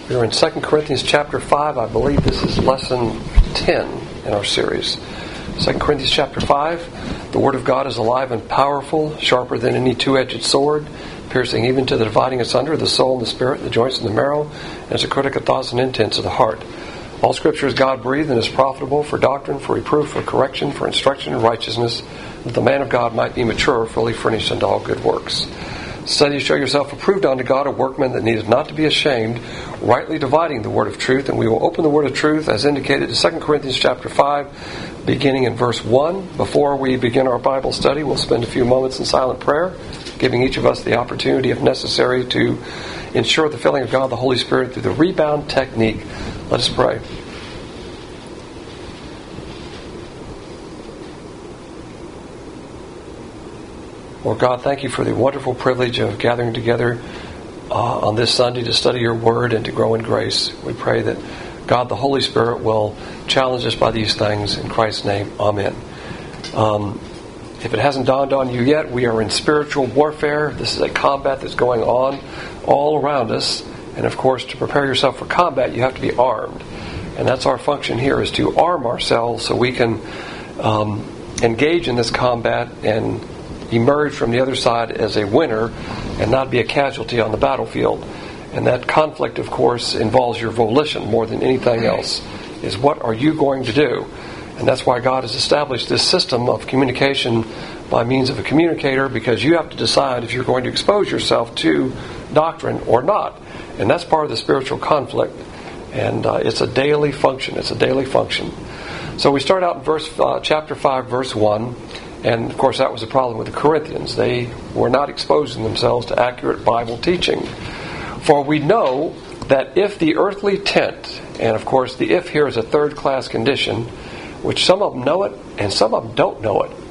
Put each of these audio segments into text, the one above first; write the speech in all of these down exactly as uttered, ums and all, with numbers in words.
We're in Second Corinthians chapter five. I believe this is lesson ten in our series. Second Corinthians chapter five. The Word of God is alive and powerful, sharper than any two-edged sword, piercing even to the dividing asunder of the soul and the spirit, the joints and the marrow, and is a critic of thoughts and intents of the heart. All Scripture is God-breathed and is profitable for doctrine, for reproof, for correction, for instruction in righteousness, that the man of God might be mature, fully furnished unto all good works. Study to show yourself approved unto God, a workman that needeth not to be ashamed, rightly dividing the word of truth. And we will open the word of truth as indicated in Second Corinthians chapter five, beginning in verse one. Before we begin our Bible study, we'll spend a few moments in silent prayer, giving each of us the opportunity, if necessary, to ensure the filling of God the Holy Spirit through the rebound technique. Let us pray. Lord God, thank you for the wonderful privilege of gathering together uh, on this Sunday to study your word and to grow in grace. We pray that God, the Holy Spirit, will challenge us by these things. In Christ's name, amen. Um, if it hasn't dawned on you yet, we are in spiritual warfare. This is a combat that's going on all around us. And of course, to prepare yourself for combat, you have to be armed. And that's our function here, is to arm ourselves so we can um, engage in this combat and emerge from the other side as a winner and not be a casualty on the battlefield. And that conflict, of course, involves your volition more than anything else, is what are you going to do? And that's why God has established this system of communication by means of a communicator, because you have to decide if you're going to expose yourself to doctrine or not. And that's part of the spiritual conflict. And uh, it's a daily function. It's a daily function. So we start out in verse uh, chapter five, verse one. And, of course, that was the problem with the Corinthians. They were not exposing themselves to accurate Bible teaching. For we know that if the earthly tent, and, of course, the if here is a third-class condition, which some of them know it and some of them don't know it.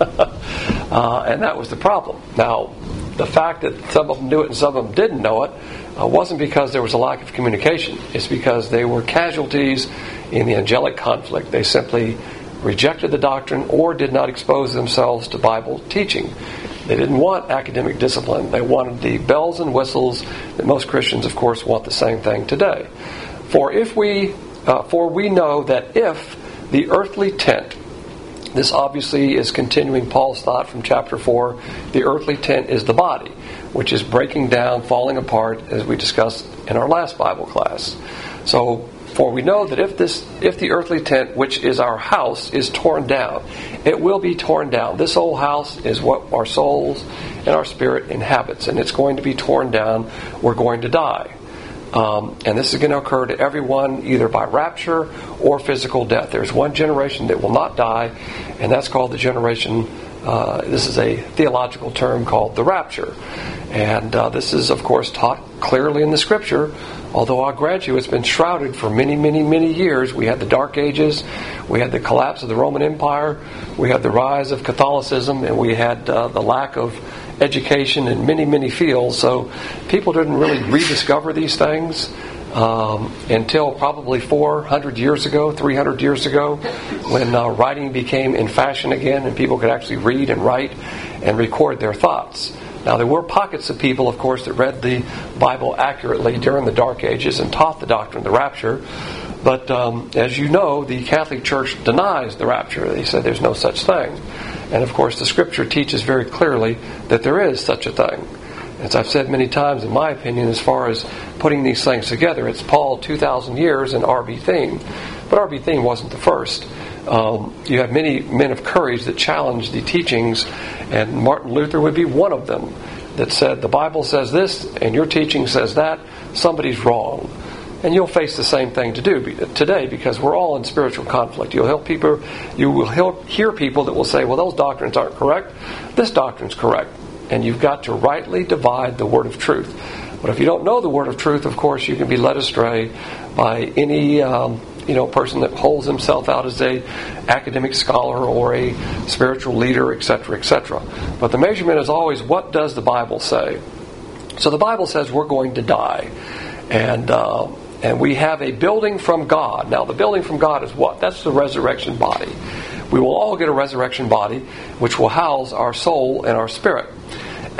uh, and that was the problem. Now, the fact that some of them knew it and some of them didn't know it uh, wasn't because there was a lack of communication. It's because they were casualties in the angelic conflict. They simply rejected the doctrine or did not expose themselves to Bible teaching. They didn't want academic discipline. They wanted the bells and whistles that most Christians, of course, want the same thing today. For if we, uh, for we know that if the earthly tent, this obviously is continuing Paul's thought from chapter four, the earthly tent is the body, which is breaking down, falling apart, as we discussed in our last Bible class. So, for we know that if this, if the earthly tent, which is our house, is torn down, it will be torn down. This old house is what our souls and our spirit inhabits, and it's going to be torn down. We're going to die. Um, and this is going to occur to everyone either by rapture or physical death. There's one generation that will not die, and that's called the generation, uh, this is a theological term called the rapture. And uh, this is, of course, taught clearly in the Scripture. Although I'll grant you it's been shrouded for many, many, many years. We had the Dark Ages, we had the collapse of the Roman Empire, we had the rise of Catholicism, and we had uh, the lack of education in many, many fields. So people didn't really rediscover these things um, until probably four hundred years ago, three hundred years ago, when uh, writing became in fashion again and people could actually read and write and record their thoughts. Now, there were pockets of people, of course, that read the Bible accurately during the Dark Ages and taught the doctrine of the rapture. But um, as you know, the Catholic Church denies the rapture. They said there's no such thing. And, of course, the Scripture teaches very clearly that there is such a thing. As I've said many times, in my opinion, as far as putting these things together, it's Paul two thousand years and R B Thiem. But R B Thiem wasn't the first. Um, you have many men of courage that challenge the teachings, and Martin Luther would be one of them, that said the Bible says this and your teaching says that. Somebody's wrong. And you'll face the same thing to do today, because we're all in spiritual conflict. You'll help people, you will hear people that will say, well, those doctrines aren't correct. This doctrine's correct. And you've got to rightly divide the word of truth. But if you don't know the word of truth, of course, you can be led astray by any um, you know person that holds himself out as a academic scholar or a spiritual leader, et cetera, et cetera. But the measurement is always, what does the Bible say? So the Bible says we're going to die, and uh, and we have a building from God. Now, the building from God is what? That's the resurrection body. We will all get a resurrection body, which will house our soul and our spirit.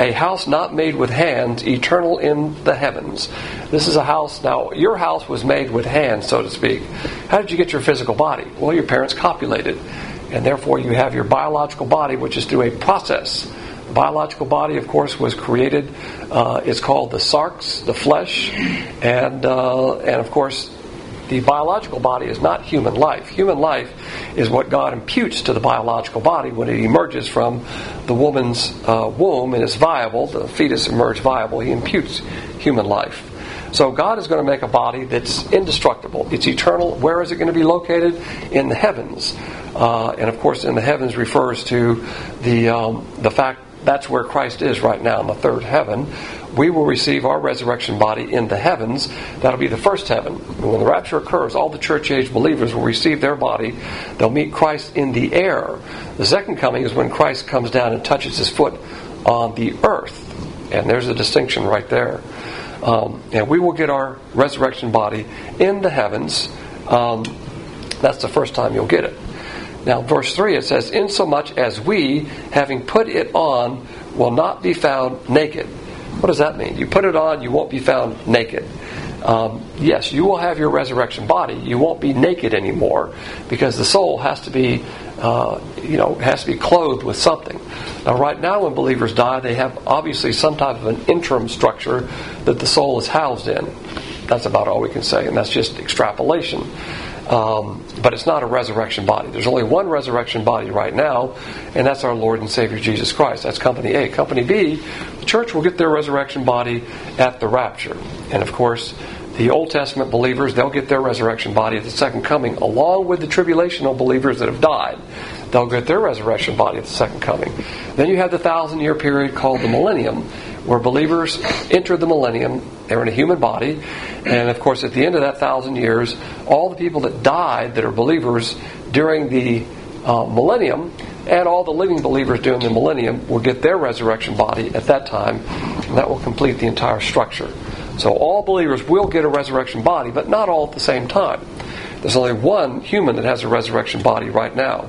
a house not made with hands, eternal in the heavens. This is a house, now your house was made with hands, so to speak. How did you get your physical body? Well, your parents copulated. And therefore you have your biological body, which is through a process. The biological body, of course, was created. Uh, it's called the sarx, the flesh. And, uh, and of course, the biological body is not human life. Human life is what God imputes to the biological body when it emerges from the woman's uh, womb and is viable. The fetus emerged viable. He imputes human life. So God is going to make a body that's indestructible. It's eternal. Where is it going to be located? In the heavens. Uh, and of course, in the heavens refers to the um, the fact that's where Christ is right now, in the third heaven. We will receive our resurrection body in the heavens. That'll be the first heaven. And when the rapture occurs, all the church-age believers will receive their body. They'll meet Christ in the air. The second coming is when Christ comes down and touches his foot on the earth. And there's a distinction right there. Um, and we will get our resurrection body in the heavens. Um, that's the first time you'll get it. Now, verse three, it says, insomuch as we, having put it on, will not be found naked. What does that mean? You put it on, you won't be found naked. Um, yes, you will have your resurrection body. You won't be naked anymore because the soul has to be, uh, you know, has to be clothed with something. Now, right now, when believers die, they have obviously some type of an interim structure that the soul is housed in. That's about all we can say, and that's just extrapolation. Um, but it's not a resurrection body. There's only one resurrection body right now, and that's our Lord and Savior Jesus Christ. That's Company A. Company B, the church will get their resurrection body at the rapture. And of course, the Old Testament believers, they'll get their resurrection body at the second coming, along with the tribulational believers that have died. They'll get their resurrection body at the second coming. Then you have the thousand year period called the millennium, where believers enter the millennium. They're in a human body. And of course, at the end of that thousand years, all the people that died that are believers during the uh, millennium and all the living believers during the millennium will get their resurrection body at that time. And that will complete the entire structure. So all believers will get a resurrection body, but not all at the same time. There's only one human that has a resurrection body right now.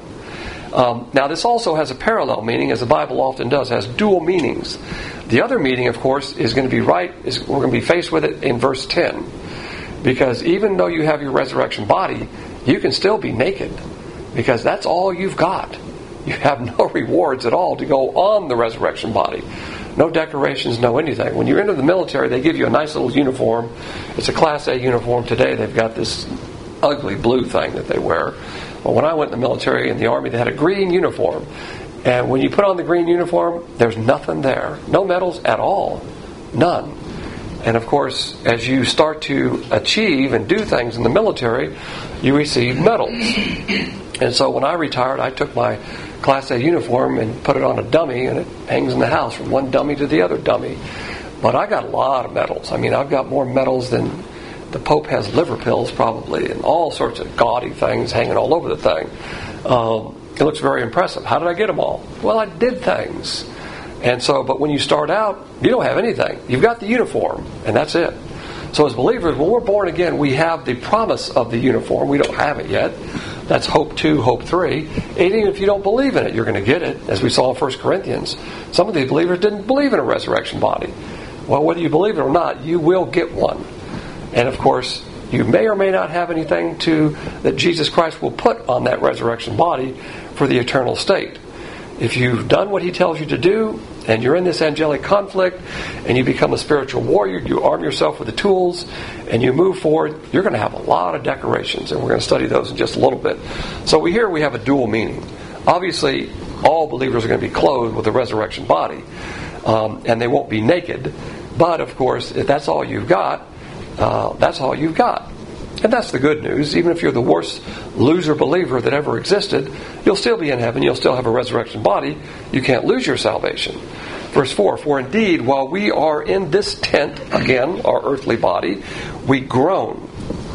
Um, now, this also has a parallel meaning, as the Bible often does, has dual meanings. The other meaning, of course, is going to be right, is we're going to be faced with it in verse ten. Because even though you have your resurrection body, you can still be naked. Because that's all you've got. You have no rewards at all to go on the resurrection body. No decorations, no anything. When you enter the military, they give you a nice little uniform. It's a Class A uniform. Today they've got this ugly blue thing that they wear. Well, when I went in the military in the Army, they had a green uniform. And when you put on the green uniform, there's nothing there. No medals at all. None. And of course, as you start to achieve and do things in the military, you receive medals. And so when I retired, I took my Class A uniform and put it on a dummy, and it hangs in the house from one dummy to the other dummy. But I got a lot of medals. I mean, I've got more medals than the Pope has liver pills, probably, and all sorts of gaudy things hanging all over the thing. Um, it looks very impressive. How did I get them all? Well, I did things. And so, but when you start out, you don't have anything. You've got the uniform, and that's it. So as believers, when we're born again, we have the promise of the uniform. We don't have it yet. That's hope two, hope three. And even if you don't believe in it, you're going to get it, as we saw in First Corinthians. Some of these believers didn't believe in a resurrection body. Well, whether you believe it or not, you will get one. And of course, you may or may not have anything to that Jesus Christ will put on that resurrection body for the eternal state. If you've done what He tells you to do, and you're in this angelic conflict, and you become a spiritual warrior, you arm yourself with the tools, and you move forward, you're going to have a lot of decorations, and we're going to study those in just a little bit. So we here we have a dual meaning. Obviously, all believers are going to be clothed with a resurrection body, um, and they won't be naked. But of course, if that's all you've got, uh, that's all you've got. And that's the good news. Even if you're the worst loser believer that ever existed, you'll still be in heaven. You'll still have a resurrection body. You can't lose your salvation. Verse four, for indeed, while we are in this tent, again, our earthly body, we groan.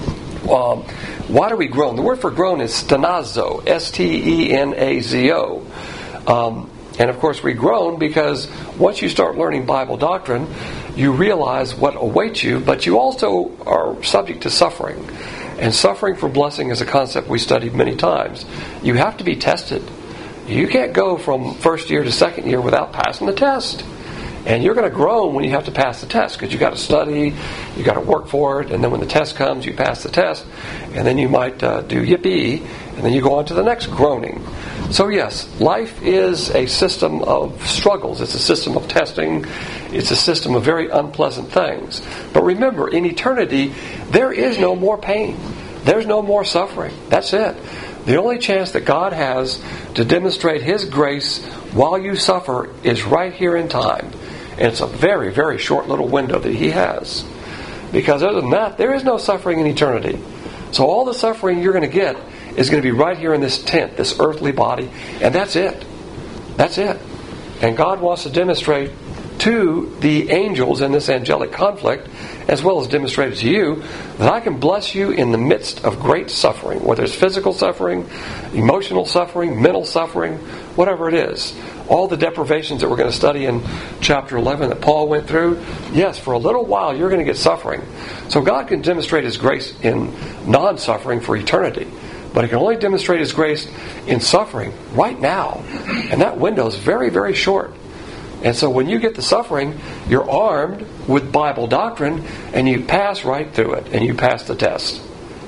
Um, why do we groan? The word for groan is stenazo, S T E N A Z O. Um, and of course we groan because once you start learning Bible doctrine, you realize what awaits you, but you also are subject to suffering. And suffering for blessing is a concept we studied many times. You have to be tested. You can't go from first year to second year without passing the test. And you're going to groan when you have to pass the test, because you got to study, you got to work for it, and then when the test comes, you pass the test, and then you might uh, do yippee, and then you go on to the next groaning. So yes, life is a system of struggles. It's a system of testing. It's a system of very unpleasant things. But remember, in eternity, there is no more pain. There's no more suffering. That's it. The only chance that God has to demonstrate His grace while you suffer is right here in time. And it's a very, very short little window that He has. Because other than that, there is no suffering in eternity. So all the suffering you're going to get is going to be right here in this tent, this earthly body, and that's it. That's it. And God wants to demonstrate to the angels in this angelic conflict, as well as demonstrate it to you, that I can bless you in the midst of great suffering, whether it's physical suffering, emotional suffering, mental suffering, whatever it is. All the deprivations that we're going to study in chapter eleven that Paul went through, yes, for a little while you're going to get suffering. So God can demonstrate His grace in non-suffering for eternity. But He can only demonstrate His grace in suffering right now. And that window is very, very short. And so when you get the suffering, you're armed with Bible doctrine, and you pass right through it, and you pass the test.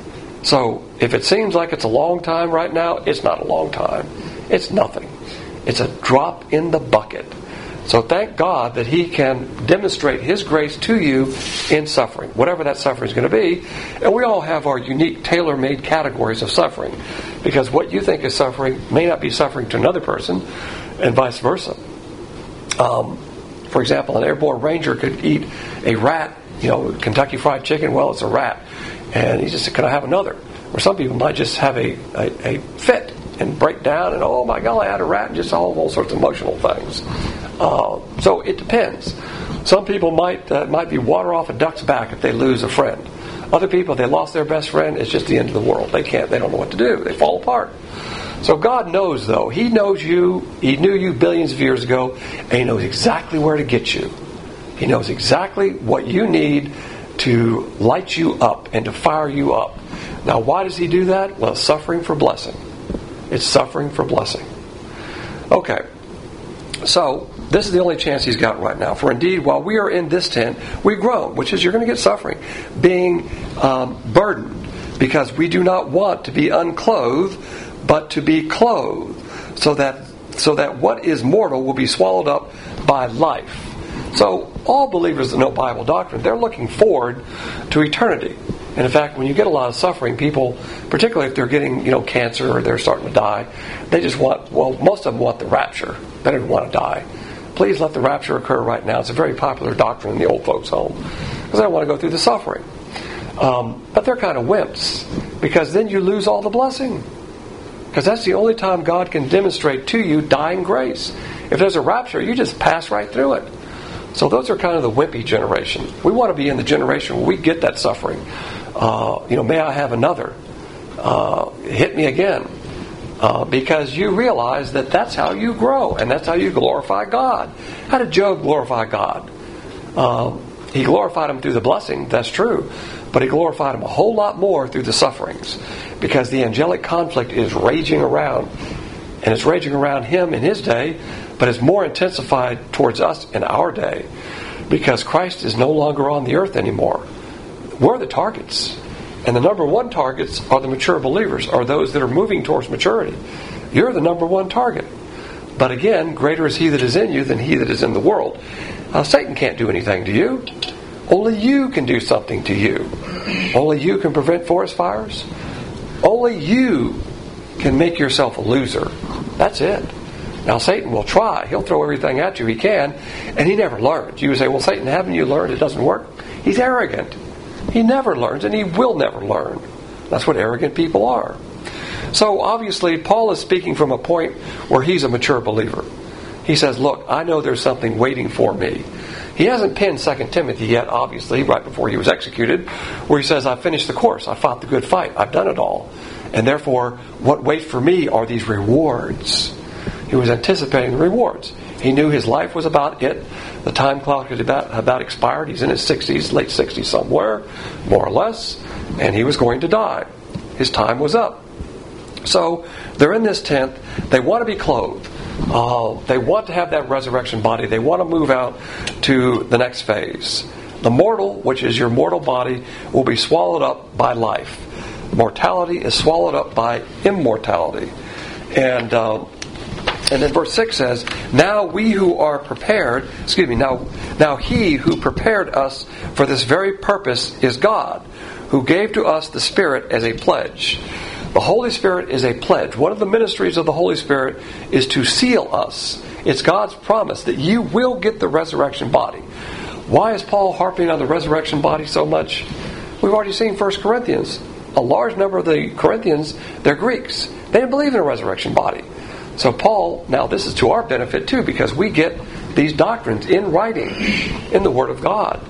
So if it seems like it's a long time right now, it's not a long time. It's nothing. It's a drop in the bucket. So thank God that He can demonstrate His grace to you in suffering, whatever that suffering is going to be. And we all have our unique, tailor-made categories of suffering, because what you think is suffering may not be suffering to another person, and vice versa. Um, for example, an airborne ranger could eat a rat, you know, Kentucky Fried Chicken. Well, it's a rat, and he just said, "Can I have another?" Or some people might just have a, a, a fit and break down, and oh my God, I had a rat, and just all all sorts of emotional things. Uh, so it depends. Some people might uh, might be water off a duck's back if they lose a friend. Other people, they lost their best friend, it's just the end of the world. They can't, they don't know what to do. They fall apart. So God knows, though. He knows you. He knew you billions of years ago, and He knows exactly where to get you. He knows exactly what you need to light you up and to fire you up. Now, why does He do that? Well, suffering for blessing. It's suffering for blessing. Okay. So, this is the only chance He's got right now. For indeed, while we are in this tent, we groan, which is you're going to get suffering, being um, burdened, because we do not want to be unclothed, but to be clothed, so that so that what is mortal will be swallowed up by life. So all believers that know Bible doctrine, they're looking forward to eternity. And in fact, when you get a lot of suffering, people, particularly if they're getting, you know, cancer or they're starting to die, they just want, well, most of them want the rapture. They don't want to die. Please let the rapture occur right now. It's a very popular doctrine in the old folks' home, because they don't want to go through the suffering. Um, but they're kind of wimps, because then you lose all the blessing. Because that's the only time God can demonstrate to you dying grace. If there's a rapture, you just pass right through it. So those are kind of the wimpy generation. We want to be in the generation where we get that suffering. Uh, you know, may I have another? Uh, hit me again. Uh, because you realize that that's how you grow, and that's how you glorify God. How did Job glorify God? Uh, he glorified Him through the blessing, that's true. But he glorified Him a whole lot more through the sufferings, because the angelic conflict is raging around, and it's raging around him in his day, but it's more intensified towards us in our day, because Christ is no longer on the earth anymore. We're the targets, and the number one targets are the mature believers, are those that are moving towards maturity. You're the number one target. But again, greater is He that is in you than he that is in the world. Uh, Satan can't do anything to you. Only you can do something to you. Only you can prevent forest fires. Only you can make yourself a loser. That's it. Now Satan will try. He'll throw everything at you he can, and he never learns. You would say, well, Satan, haven't you learned it doesn't work? He's arrogant. He never learns, and he will never learn. That's what arrogant people are. So obviously, Paul is speaking from a point where he's a mature believer. He says, look, I know there's something waiting for me. He hasn't penned Second Timothy yet, obviously, right before he was executed, where he says, I've finished the course, I fought the good fight, I've done it all. And therefore, what waits for me are these rewards. He was anticipating the rewards. He knew his life was about it. The time clock had about, about expired. He's in his sixties, late sixties somewhere, more or less, and he was going to die. His time was up. So, they're in this tent. They want to be clothed. Uh, they want to have that resurrection body. They want to move out to the next phase. The mortal, which is your mortal body, will be swallowed up by life. Mortality is swallowed up by immortality. And uh, and then verse six says, Now we who are prepared, excuse me, now, now he who prepared us for this very purpose is God, who gave to us the Spirit as a pledge. The Holy Spirit is a pledge. One of the ministries of the Holy Spirit is to seal us. It's God's promise that you will get the resurrection body. Why is Paul harping on the resurrection body so much? We've already seen First Corinthians. A large number of the Corinthians, they're Greeks. They didn't believe in a resurrection body. So Paul, now this is to our benefit too, because we get these doctrines in writing in the Word of God.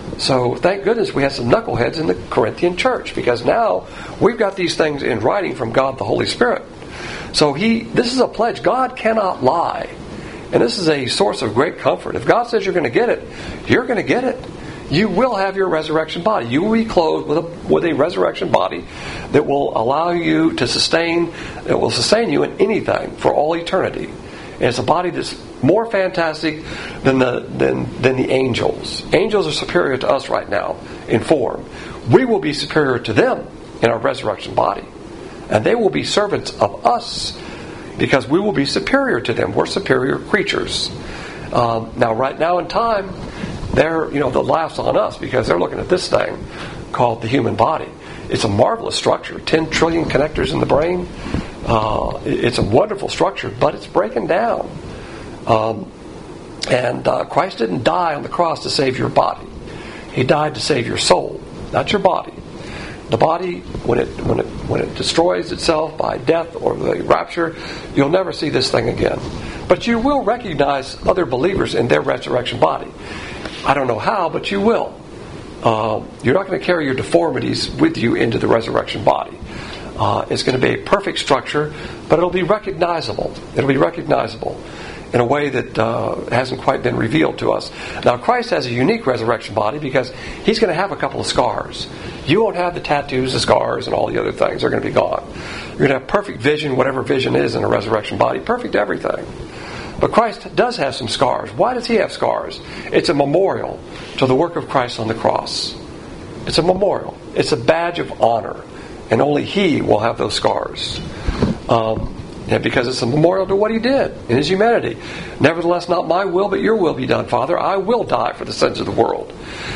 So thank goodness we have some knuckleheads in the Corinthian church, because now we've got these things in writing from God the Holy Spirit. So he, this is a pledge. God cannot lie. And this is a source of great comfort. If God says you're going to get it, you're going to get it. You will have your resurrection body. You will be clothed with a, with a resurrection body that will allow you to sustain, that will sustain you in anything for all eternity. And it's a body that's more fantastic than the than than the angels. Angels are superior to us right now in form. We will be superior to them in our resurrection body. And they will be servants of us because we will be superior to them. We're superior creatures. Um, now, right now in time, they're, you know, the laughs on us because they're looking at this thing called the human body. It's a marvelous structure. ten trillion connectors in the brain. Uh, it's a wonderful structure, but it's breaking down. Um, and uh, Christ didn't die on the cross to save your body. He died to save your soul, not your body. The body, when it when it when it destroys itself by death or the rapture, you'll never see this thing again. But you will recognize other believers in their resurrection body. I don't know how, but you will. Uh, you're not going to carry your deformities with you into the resurrection body. Uh, it's going to be a perfect structure, but it'll be recognizable. It'll be recognizable in a way that uh, hasn't quite been revealed to us. Now, Christ has a unique resurrection body because He's going to have a couple of scars. You won't have the tattoos, the scars, and all the other things. They're going to be gone. You're going to have perfect vision, whatever vision is in a resurrection body. Perfect everything. But Christ does have some scars. Why does He have scars? It's a memorial to the work of Christ on the cross. It's a memorial. It's a badge of honor. And only He will have those scars. Um, and because it's a memorial to what He did in His humanity. Nevertheless, not my will, but your will be done, Father. I will die for the sins of the world.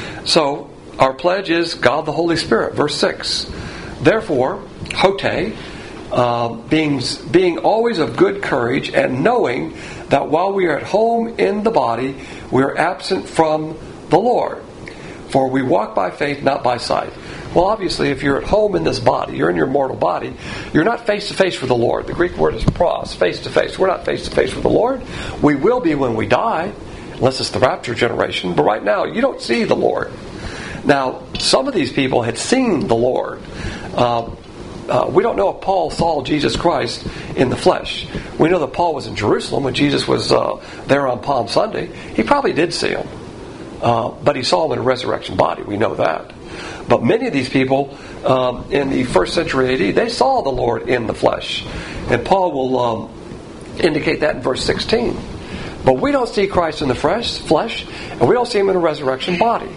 So, our pledge is God the Holy Spirit. Verse six. Therefore, hote, uh, being, being always of good courage, and knowing that while we are at home in the body, we are absent from the Lord. For we walk by faith, not by sight. Well, obviously, if you're at home in this body, you're in your mortal body, you're not face-to-face with the Lord. The Greek word is pros, face-to-face. We're not face-to-face with the Lord. We will be when we die, unless it's the rapture generation. But right now, you don't see the Lord. Now, some of these people had seen the Lord. Uh, uh, we don't know if Paul saw Jesus Christ in the flesh. We know that Paul was in Jerusalem when Jesus was uh, there on Palm Sunday. He probably did see Him. Uh, but he saw Him in a resurrection body. We know that. But many of these people um, in the first century A D, they saw the Lord in the flesh. And Paul will um, indicate that in verse sixteen. But we don't see Christ in the fresh, flesh, and we don't see Him in a resurrection body.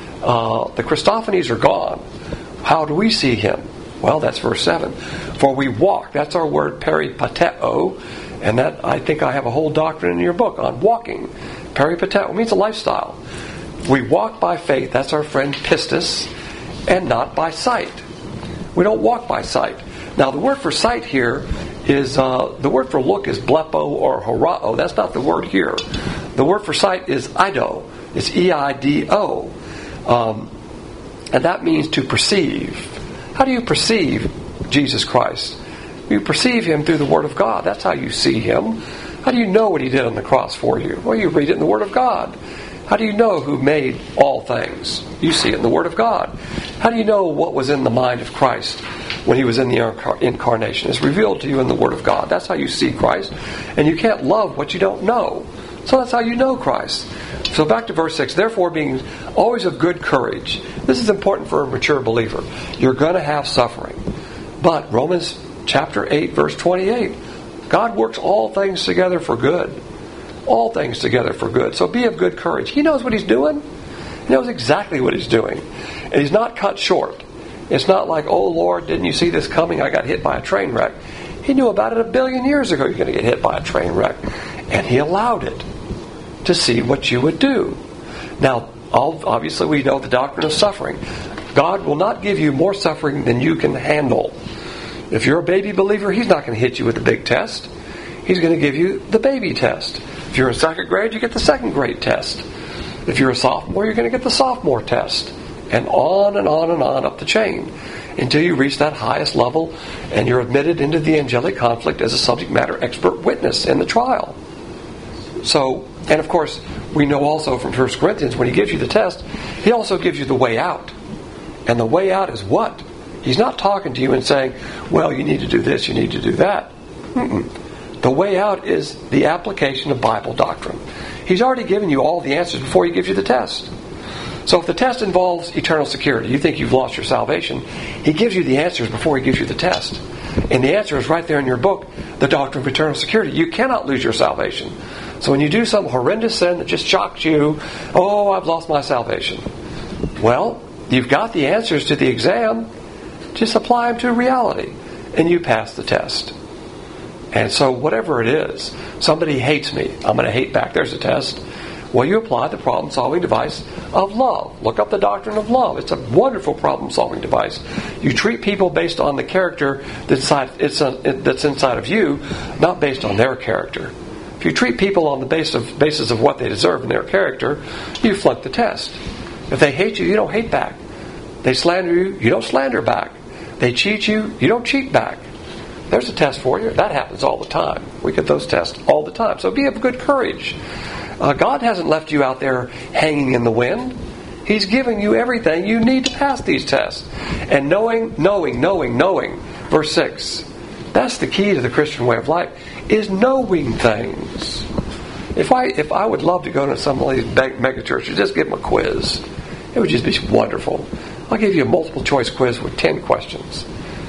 Uh, the Christophanies are gone. How do we see Him? Well, that's verse seven. For we walk. That's our word peripateo. And that, I think I have a whole doctrine in your book on walking. Peripateo means a lifestyle. We walk by faith. That's our friend pistis. And not by sight. We don't walk by sight. Now, the word for sight here is, uh, the word for look is blepo or horao. That's not the word here. The word for sight is eido. It's E I D O. Um, and that means to perceive. How do you perceive Jesus Christ? You perceive Him through the Word of God. That's how you see Him. How do you know what He did on the cross for you? Well, you read it in the Word of God. How do you know who made all things? You see it in the Word of God. How do you know what was in the mind of Christ when He was in the incarnation? It's revealed to you in the Word of God. That's how you see Christ. And you can't love what you don't know. So that's how you know Christ. So back to verse six. Therefore, being always of good courage. This is important for a mature believer. You're going to have suffering. But Romans chapter eight, verse twenty-eight. God works all things together for good. All things together for good. So be of good courage. He knows what He's doing. He knows exactly what He's doing. And He's not cut short. It's not like, oh Lord, didn't you see this coming? I got hit by a train wreck. He knew about it a billion years ago you're going to get hit by a train wreck. And He allowed it to see what you would do. Now, obviously we know the doctrine of suffering. God will not give you more suffering than you can handle. If you're a baby believer, He's not going to hit you with a big test. He's going to give you the baby test. If you're in second grade, you get the second grade test. If you're a sophomore, you're going to get the sophomore test. And on and on and on up the chain until you reach that highest level and you're admitted into the angelic conflict as a subject matter expert witness in the trial. So, and of course, we know also from First Corinthians, when He gives you the test, He also gives you the way out. And the way out is what? He's not talking to you and saying, well, you need to do this, you need to do that. Mm-mm. The way out is the application of Bible doctrine. He's already given you all the answers before He gives you the test. So if the test involves eternal security, you think you've lost your salvation, He gives you the answers before He gives you the test. And the answer is right there in your book, The Doctrine of Eternal Security. You cannot lose your salvation. So when you do some horrendous sin that just shocks you, oh, I've lost my salvation. Well, you've got the answers to the exam. Just apply them to reality. And you pass the test. And so whatever it is, somebody hates me, I'm going to hate back. There's a test. Well, you apply the problem-solving device of love. Look up the doctrine of love. It's a wonderful problem-solving device. You treat people based on the character that's inside, it's a, that's inside of you, not based on their character. If you treat people on the basis of, basis of what they deserve in their character, you flunk the test. If they hate you, you don't hate back. They slander you, you don't slander back. They cheat you, you don't cheat back. There's a test for you. That happens all the time. We get those tests all the time. So be of good courage. Uh, God hasn't left you out there hanging in the wind. He's giving you everything you need to pass these tests. And knowing, knowing, knowing, knowing, verse six, that's the key to the Christian way of life, is knowing things. If I if I would love to go to some of these mega churches, just give them a quiz. It would just be wonderful. I'll give you a multiple choice quiz with ten questions.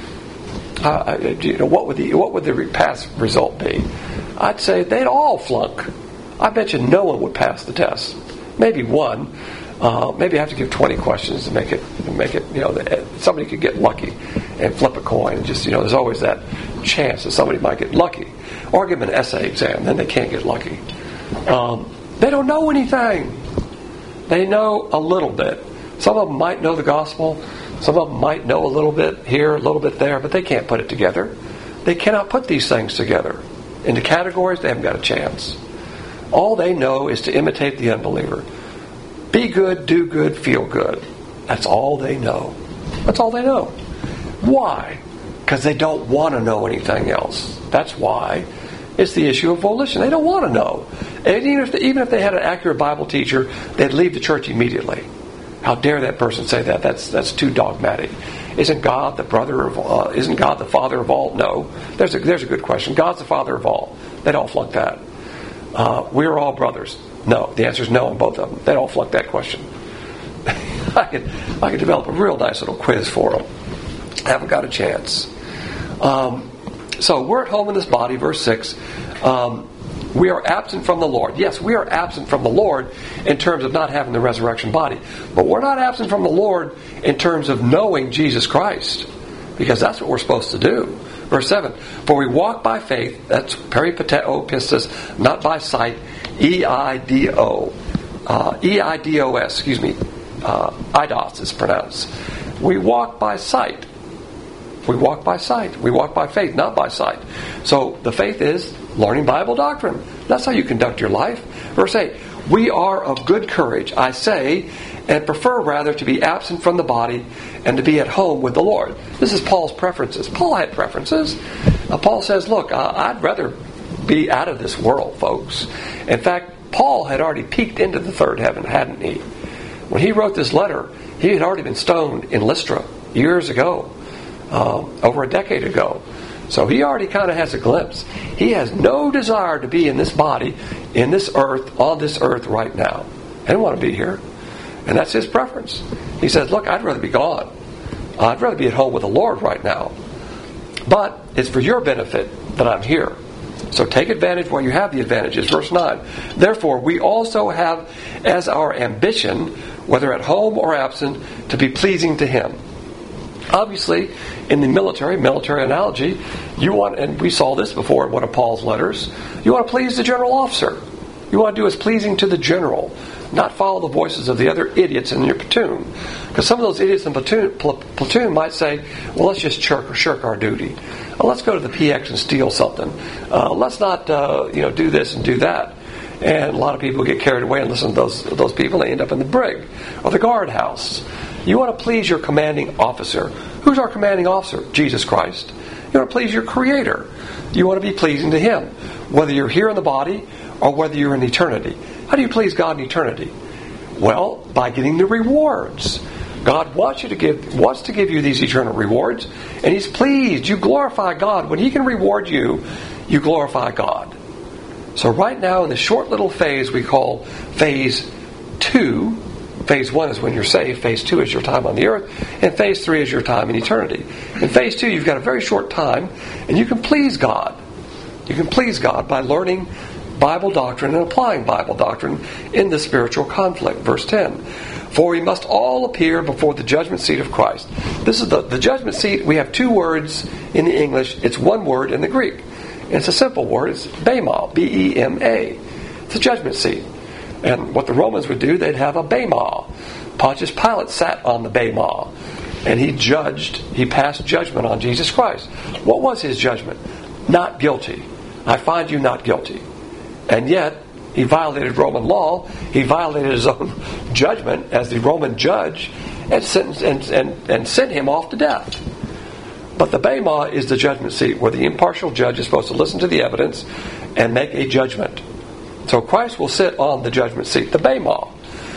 Uh, you know, what would the what would the pass result be? I'd say they'd all flunk. I bet you no one would pass the test. Maybe one. Uh, maybe I have to give twenty questions to make it make it. You know, somebody could get lucky and flip a coin. And just you know, there's always that chance that somebody might get lucky, or give them an essay exam. Then they can't get lucky. Um, they don't know anything. They know a little bit. Some of them might know the gospel. Some of them might know a little bit here, a little bit there, but they can't put it together. They cannot put these things together. Into categories, they haven't got a chance. All they know is to imitate the unbeliever. Be good, do good, feel good. That's all they know. That's all they know. Why? Because they don't want to know anything else. That's why. It's the issue of volition. They don't want to know. And even if they, even if they had an accurate Bible teacher, they'd leave the church immediately. How dare that person say that? That's that's too dogmatic. Isn't God the brother of? Uh, isn't God the father of all? No. There's a there's a good question. God's the father of all. They'd all flunk that. Uh, we're all brothers. No. The answer is no on both of them. They'd all flunk that question. I could I could develop a real nice little quiz for them. Haven't got a chance. Um, so we're at home in this body. Verse six. Um, We are absent from the Lord. Yes, we are absent from the Lord in terms of not having the resurrection body. But we're not absent from the Lord in terms of knowing Jesus Christ. Because that's what we're supposed to do. Verse seven. For we walk by faith, that's peripateo pistis, not by sight, E I D O. Uh, E I D O S, excuse me. Uh, eidos is pronounced. We walk by sight. We walk by sight. We walk by faith, not by sight. So the faith is learning Bible doctrine. That's how you conduct your life. Verse eight. We are of good courage, I say, and prefer rather to be absent from the body and to be at home with the Lord. This is Paul's preferences. Paul had preferences. Uh, Paul says, look, uh, I'd rather be out of this world, folks. In fact, Paul had already peeked into the third heaven, hadn't he? When he wrote this letter, he had already been stoned in Lystra years ago. Uh, over a decade ago. So he already kind of has a glimpse. He has no desire to be in this body, in this earth, on this earth right now. He doesn't want to be here. And that's his preference. He says, look, I'd rather be gone. I'd rather be at home with the Lord right now. But it's for your benefit that I'm here. So take advantage while you have the advantages. Verse nine. Therefore, we also have as our ambition, whether at home or absent, to be pleasing to Him. Obviously, in the military, military analogy, you want, and we saw this before in one of Paul's letters, you want to please the general officer. You want to do as pleasing to the general, not follow the voices of the other idiots in your platoon. Because some of those idiots in platoon, pl- platoon might say, well, let's just shirk, shirk our duty. Well, let's go to the P X and steal something. Uh, let's not uh, you know, do this and do that. And a lot of people get carried away and listen to those, those people. They end up in the brig or the guardhouse. You want to please your commanding officer. Who's our commanding officer? Jesus Christ. You want to please your Creator. You want to be pleasing to Him, whether you're here in the body or whether you're in eternity. How do you please God in eternity? Well, by getting the rewards. God wants you to give, wants to give you these eternal rewards, and He's pleased. You glorify God. When He can reward you, you glorify God. So right now in the short little phase we call phase two, phase one is when you're saved, phase two is your time on the earth, and phase three is your time in eternity. In phase two, you've got a very short time, and you can please God. You can please God by learning Bible doctrine and applying Bible doctrine in the spiritual conflict. Verse ten. For we must all appear before the judgment seat of Christ. This is the, the judgment seat. We have two words in the English. It's one word in the Greek. And it's a simple word. It's bema, B E M A. It's a judgment seat. And what the Romans would do, they'd have a bema. Pontius Pilate sat on the bema. And he judged, he passed judgment on Jesus Christ. What was his judgment? Not guilty. I find you not guilty. And yet, he violated Roman law. He violated his own judgment as the Roman judge and, sentenced, and, and, and sent him off to death. But the bema is the judgment seat where the impartial judge is supposed to listen to the evidence and make a judgment. So Christ will sit on the judgment seat, the bema.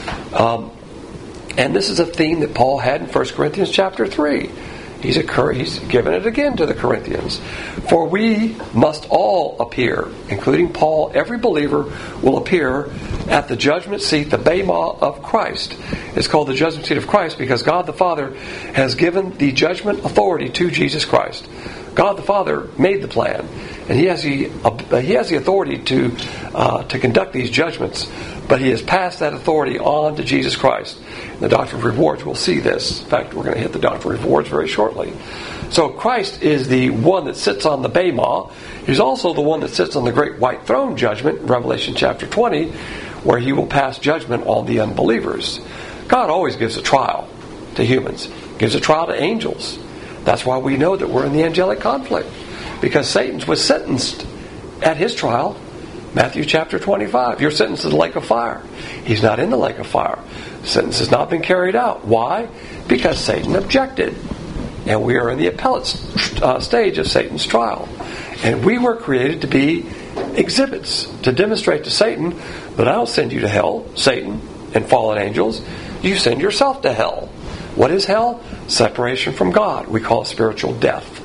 Um, and this is a theme that Paul had in First Corinthians chapter three. He's, a, he's given it again to the Corinthians. For we must all appear, including Paul, every believer will appear at the judgment seat, the bema of Christ. It's called the judgment seat of Christ because God the Father has given the judgment authority to Jesus Christ. God the Father made the plan, and He has the uh, He has the authority to uh, to conduct these judgments. But He has passed that authority on to Jesus Christ. In the doctrine of rewards, we'll see this. In fact, we're going to hit the doctrine of rewards very shortly. So Christ is the one that sits on the bema. He's also the one that sits on the great white throne judgment, in Revelation chapter twenty, where He will pass judgment on the unbelievers. God always gives a trial to humans. Gives a trial to angels. That's why we know that we're in the angelic conflict. Because Satan was sentenced at his trial. Matthew chapter twenty-five. You're sentenced to the lake of fire. He's not in the lake of fire. The sentence has not been carried out. Why? Because Satan objected. And we are in the appellate uh, stage of Satan's trial. And we were created to be exhibits, to demonstrate to Satan that I don't send you to hell, Satan and fallen angels. You send yourself to hell. What is hell? Separation from God. We call it spiritual death.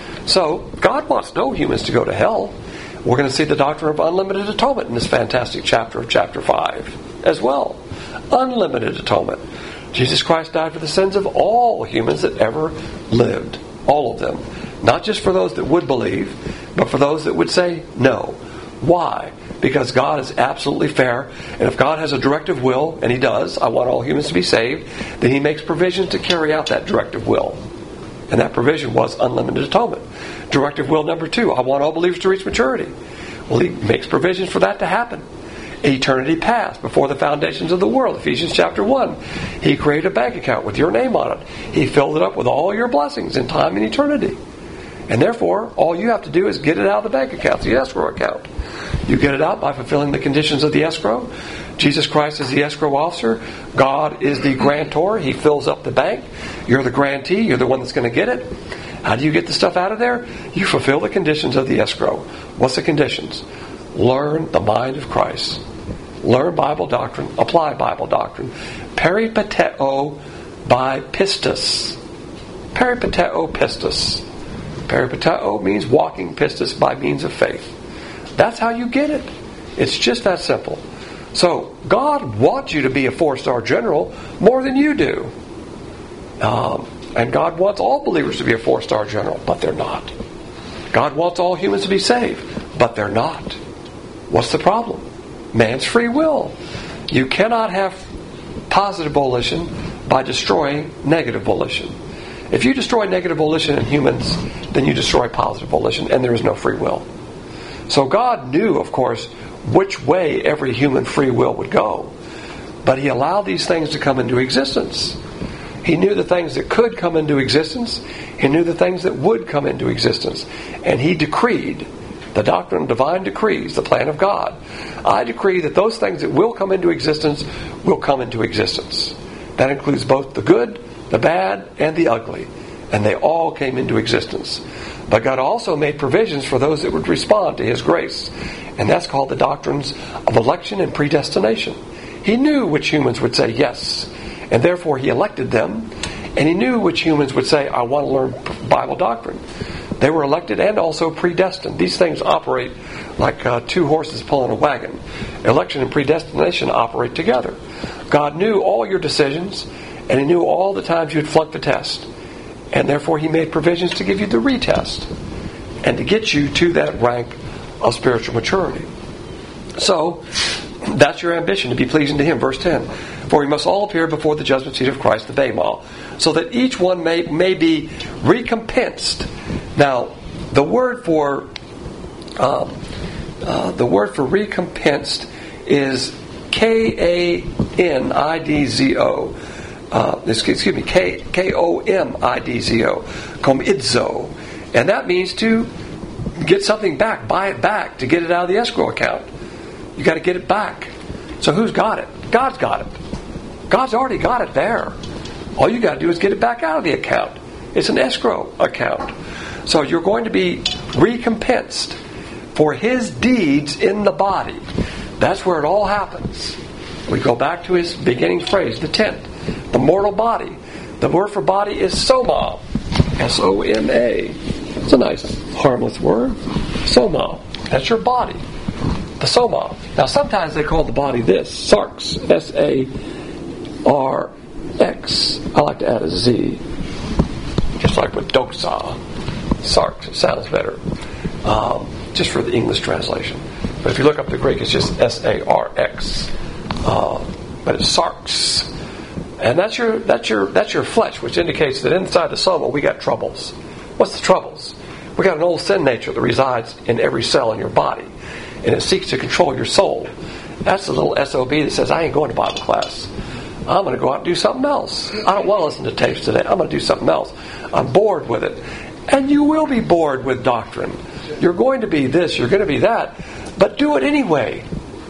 So, God wants no humans to go to hell. We're going to see the doctrine of unlimited atonement in this fantastic chapter of chapter five as well. Unlimited atonement. Jesus Christ died for the sins of all humans that ever lived. All of them. Not just for those that would believe, but for those that would say no. Why? Because God is absolutely fair, and if God has a directive will, and He does, I want all humans to be saved, then He makes provision to carry out that directive will. And that provision was unlimited atonement. Directive will number two, I want all believers to reach maturity. Well, He makes provisions for that to happen. Eternity past, before the foundations of the world, Ephesians chapter one. He created a bank account with your name on it. He filled it up with all your blessings in time and eternity. And therefore, all you have to do is get it out of the bank account, the escrow account. You get it out by fulfilling the conditions of the escrow. Jesus Christ is the escrow officer. God is the grantor. He fills up the bank. You're the grantee. You're the one that's going to get it. How do you get the stuff out of there? You fulfill the conditions of the escrow. What's the conditions? Learn the mind of Christ. Learn Bible doctrine. Apply Bible doctrine. Peripateo by pistis. Peripateo pistis. Peripateo means walking, pistis by means of faith. That's how you get it. It's just that simple. So, God wants you to be a four-star general more than you do. Um, and God wants all believers to be a four-star general, but they're not. God wants all humans to be saved. but they're not. What's the problem? Man's free will. You cannot have positive volition by destroying negative volition. If you destroy negative volition in humans, then you destroy positive volition, and there is no free will. So God knew, of course, which way every human free will would go. But He allowed these things to come into existence. He knew the things that could come into existence. He knew the things that would come into existence. And He decreed, the doctrine of divine decrees, the plan of God. I decree that those things that will come into existence will come into existence. That includes both the good, the bad, and the ugly. And they all came into existence. But God also made provisions for those that would respond to His grace. And that's called the doctrines of election and predestination. He knew which humans would say yes. And therefore He elected them. And He knew which humans would say, I want to learn Bible doctrine. They were elected and also predestined. These things operate like uh, two horses pulling a wagon. Election and predestination operate together. God knew all your decisions, and He knew all the times you'd flunk the test. And therefore He made provisions to give you the retest and to get you to that rank of spiritual maturity. So, that's your ambition, to be pleasing to Him. Verse ten. For we must all appear before the judgment seat of Christ, the Bema, so that each one may, may be recompensed. Now, the word for um, uh, the word for recompensed is K A N I D Z O. Uh, excuse me, K O M I D Z O. Komidzo. And that means to get something back, buy it back, to get it out of the escrow account. You got to get it back. So who's got it? God's got it. God's already got it there. All you got to do is get it back out of the account. It's an escrow account. So you're going to be recompensed for His deeds in the body. That's where it all happens. We go back to His beginning phrase, the tent, the mortal body. The word for body is soma. S O M A. It's a nice, harmless word. Soma. That's your body. The soma. Now sometimes they call the body this. Sarx. S A R X. I like to add a Z. Just like with doxa. Sarx. Sounds better. Um, just for the English translation. But if you look up the Greek, it's just S A R X. Uh, but it's sarx. And that's your that's your that's your flesh, which indicates that inside the soma we got troubles. What's the troubles? We got an old sin nature that resides in every cell in your body, and it seeks to control your soul. That's the little S O B that says, I ain't going to Bible class. I'm going to go out and do something else. I don't want to listen to tapes today. I'm going to do something else. I'm bored with it. And you will be bored with doctrine. You're going to be this, you're going to be that, but do it anyway.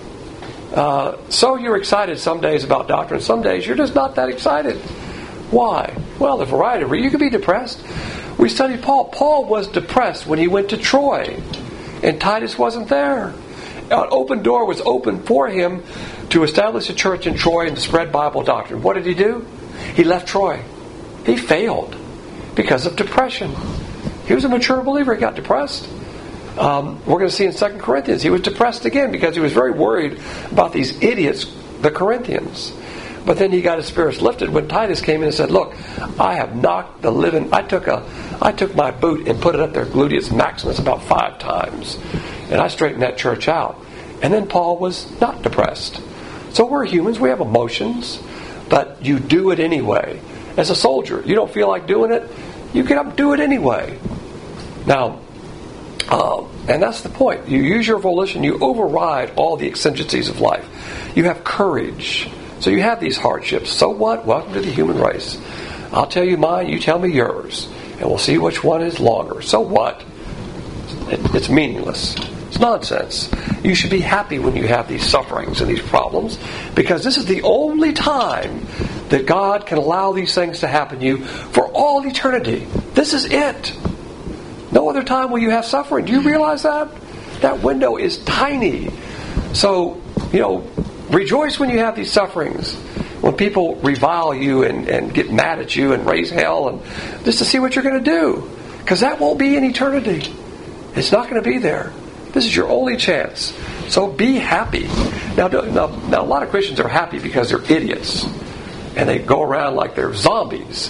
Uh, so you're excited some days about doctrine. Some days you're just not that excited. Why? Well, the variety of reasons. You could be depressed. We studied Paul. Paul was depressed when he went to Troy, and Titus wasn't there. An open door was open for him to establish a church in Troy and to spread Bible doctrine. What did he do? He left Troy. He failed because of depression. He was a mature believer. He got depressed. Um, we're going to see in Second Corinthians, he was depressed again because he was very worried about these idiots, the Corinthians. But then he got his spirits lifted when Titus came in and said, look, I have knocked the living, I took a, I took my boot and put it up their gluteus maximus about five times. And I straightened that church out. And then Paul was not depressed. So we're humans, we have emotions, but you do it anyway. As a soldier, you don't feel like doing it, you get up and do it anyway. Now, Uh, and that's the point. You use your volition. You override all the exigencies of life. You have courage. So you have these hardships. So what? Welcome to the human race. I'll tell you mine. You tell me yours. And we'll see which one is longer. So what? It, it's meaningless. It's nonsense. You should be happy when you have these sufferings and these problems, because this is the only time that God can allow these things to happen to you for all eternity. This is it. No other time will you have suffering. Do you realize that? That window is tiny. So, you know, rejoice when you have these sufferings. When people revile you and, and get mad at you and raise hell, and just to see what you're going to do. Because that won't be in eternity. It's not going to be there. This is your only chance. So be happy. Now, now, now, a lot of Christians are happy because they're idiots. And they go around like they're zombies.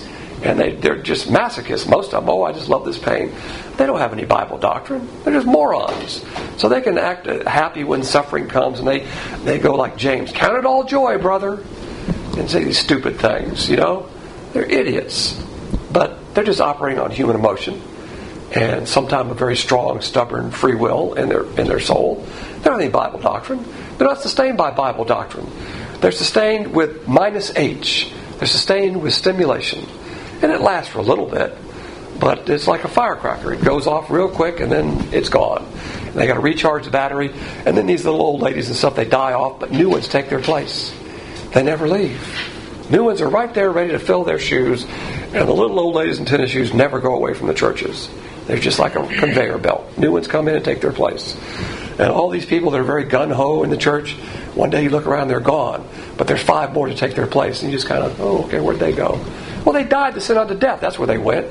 And they, they're just masochists, most of them. Oh, I just love this pain. They don't have any Bible doctrine. They're just morons. So they can act happy when suffering comes, and they, they go like James, count it all joy, brother, and say these stupid things, you know. They're idiots. But they're just operating on human emotion, and sometimes a very strong, stubborn free will in their in their soul. They don't have any Bible doctrine. They're not sustained by Bible doctrine. They're sustained with minus H. They're sustained with stimulation. And it lasts for a little bit, but it's like a firecracker. It goes off real quick, and then it's gone. And they got to recharge the battery, and then these little old ladies and stuff, they die off, but new ones take their place. They never leave. New ones are right there ready to fill their shoes, and the little old ladies in tennis shoes never go away from the churches. They're just like a conveyor belt. New ones come in and take their place. And all these people that are very gung-ho in the church, one day you look around, they're gone. But there's five more to take their place, and you just kind of, oh, okay, where'd they go? Well, they died to sin unto death. That's where they went.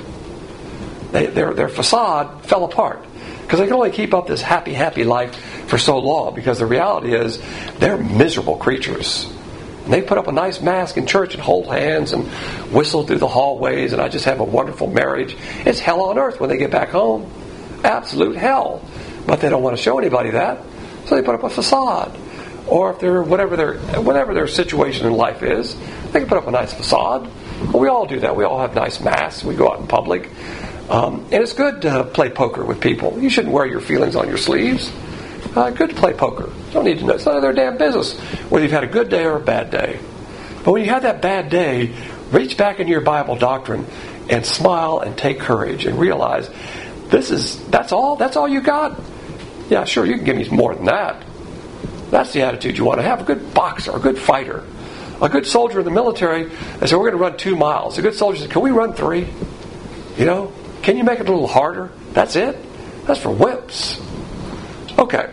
They, their, their facade fell apart. Because they can only keep up this happy, happy life for so long. Because the reality is, they're miserable creatures. And they put up a nice mask in church and hold hands and whistle through the hallways, and I just have a wonderful marriage. It's hell on earth when they get back home. Absolute hell. But they don't want to show anybody that. So they put up a facade. Or if they're whatever their whatever their situation in life is, they can put up a nice facade. Well, we all do that. We all have nice masks. We go out in public. Um, and it's good to play poker with people. You shouldn't wear your feelings on your sleeves. Uh, good to play poker. You don't need to know. It's none of their damn business whether you've had a good day or a bad day. But when you have that bad day, reach back into your Bible doctrine and smile and take courage and realize this is that's all. That's all you got. Yeah, sure, you can give me more than that. That's the attitude you want to have. A good boxer, a good fighter, a good soldier in the military. They say, we're going to run two miles. A good soldier says, can we run three? You know, can you make it a little harder? That's it. That's for wimps. Okay.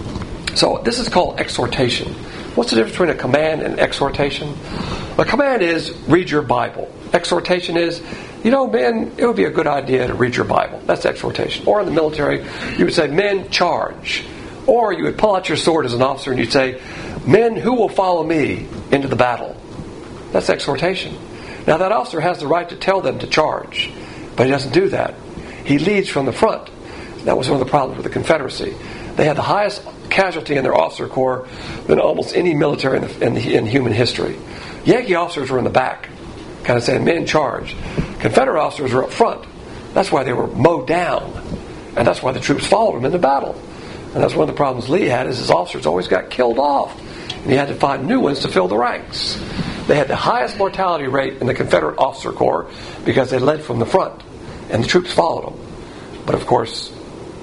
So this is called exhortation. What's the difference between a command and exhortation? A command is read your Bible. Exhortation is, you know, men, it would be a good idea to read your Bible. That's exhortation. Or in the military, you would say, men, charge. Or you would pull out your sword as an officer and you'd say, men, who will follow me into the battle? That's exhortation. Now that officer has the right to tell them to charge, but he doesn't do that. He leads from the front. That was one of the problems with the Confederacy. They had the highest casualty in their officer corps than almost any military in, the, in, the, in human history. Yankee officers were in the back, kind of saying, men, charge. Confederate officers were up front. That's why they were mowed down. And that's why the troops followed them in the battle. And that's one of the problems Lee had, is his officers always got killed off. And he had to find new ones to fill the ranks. They had the highest mortality rate in the Confederate officer corps because they led from the front. And the troops followed them. But of course,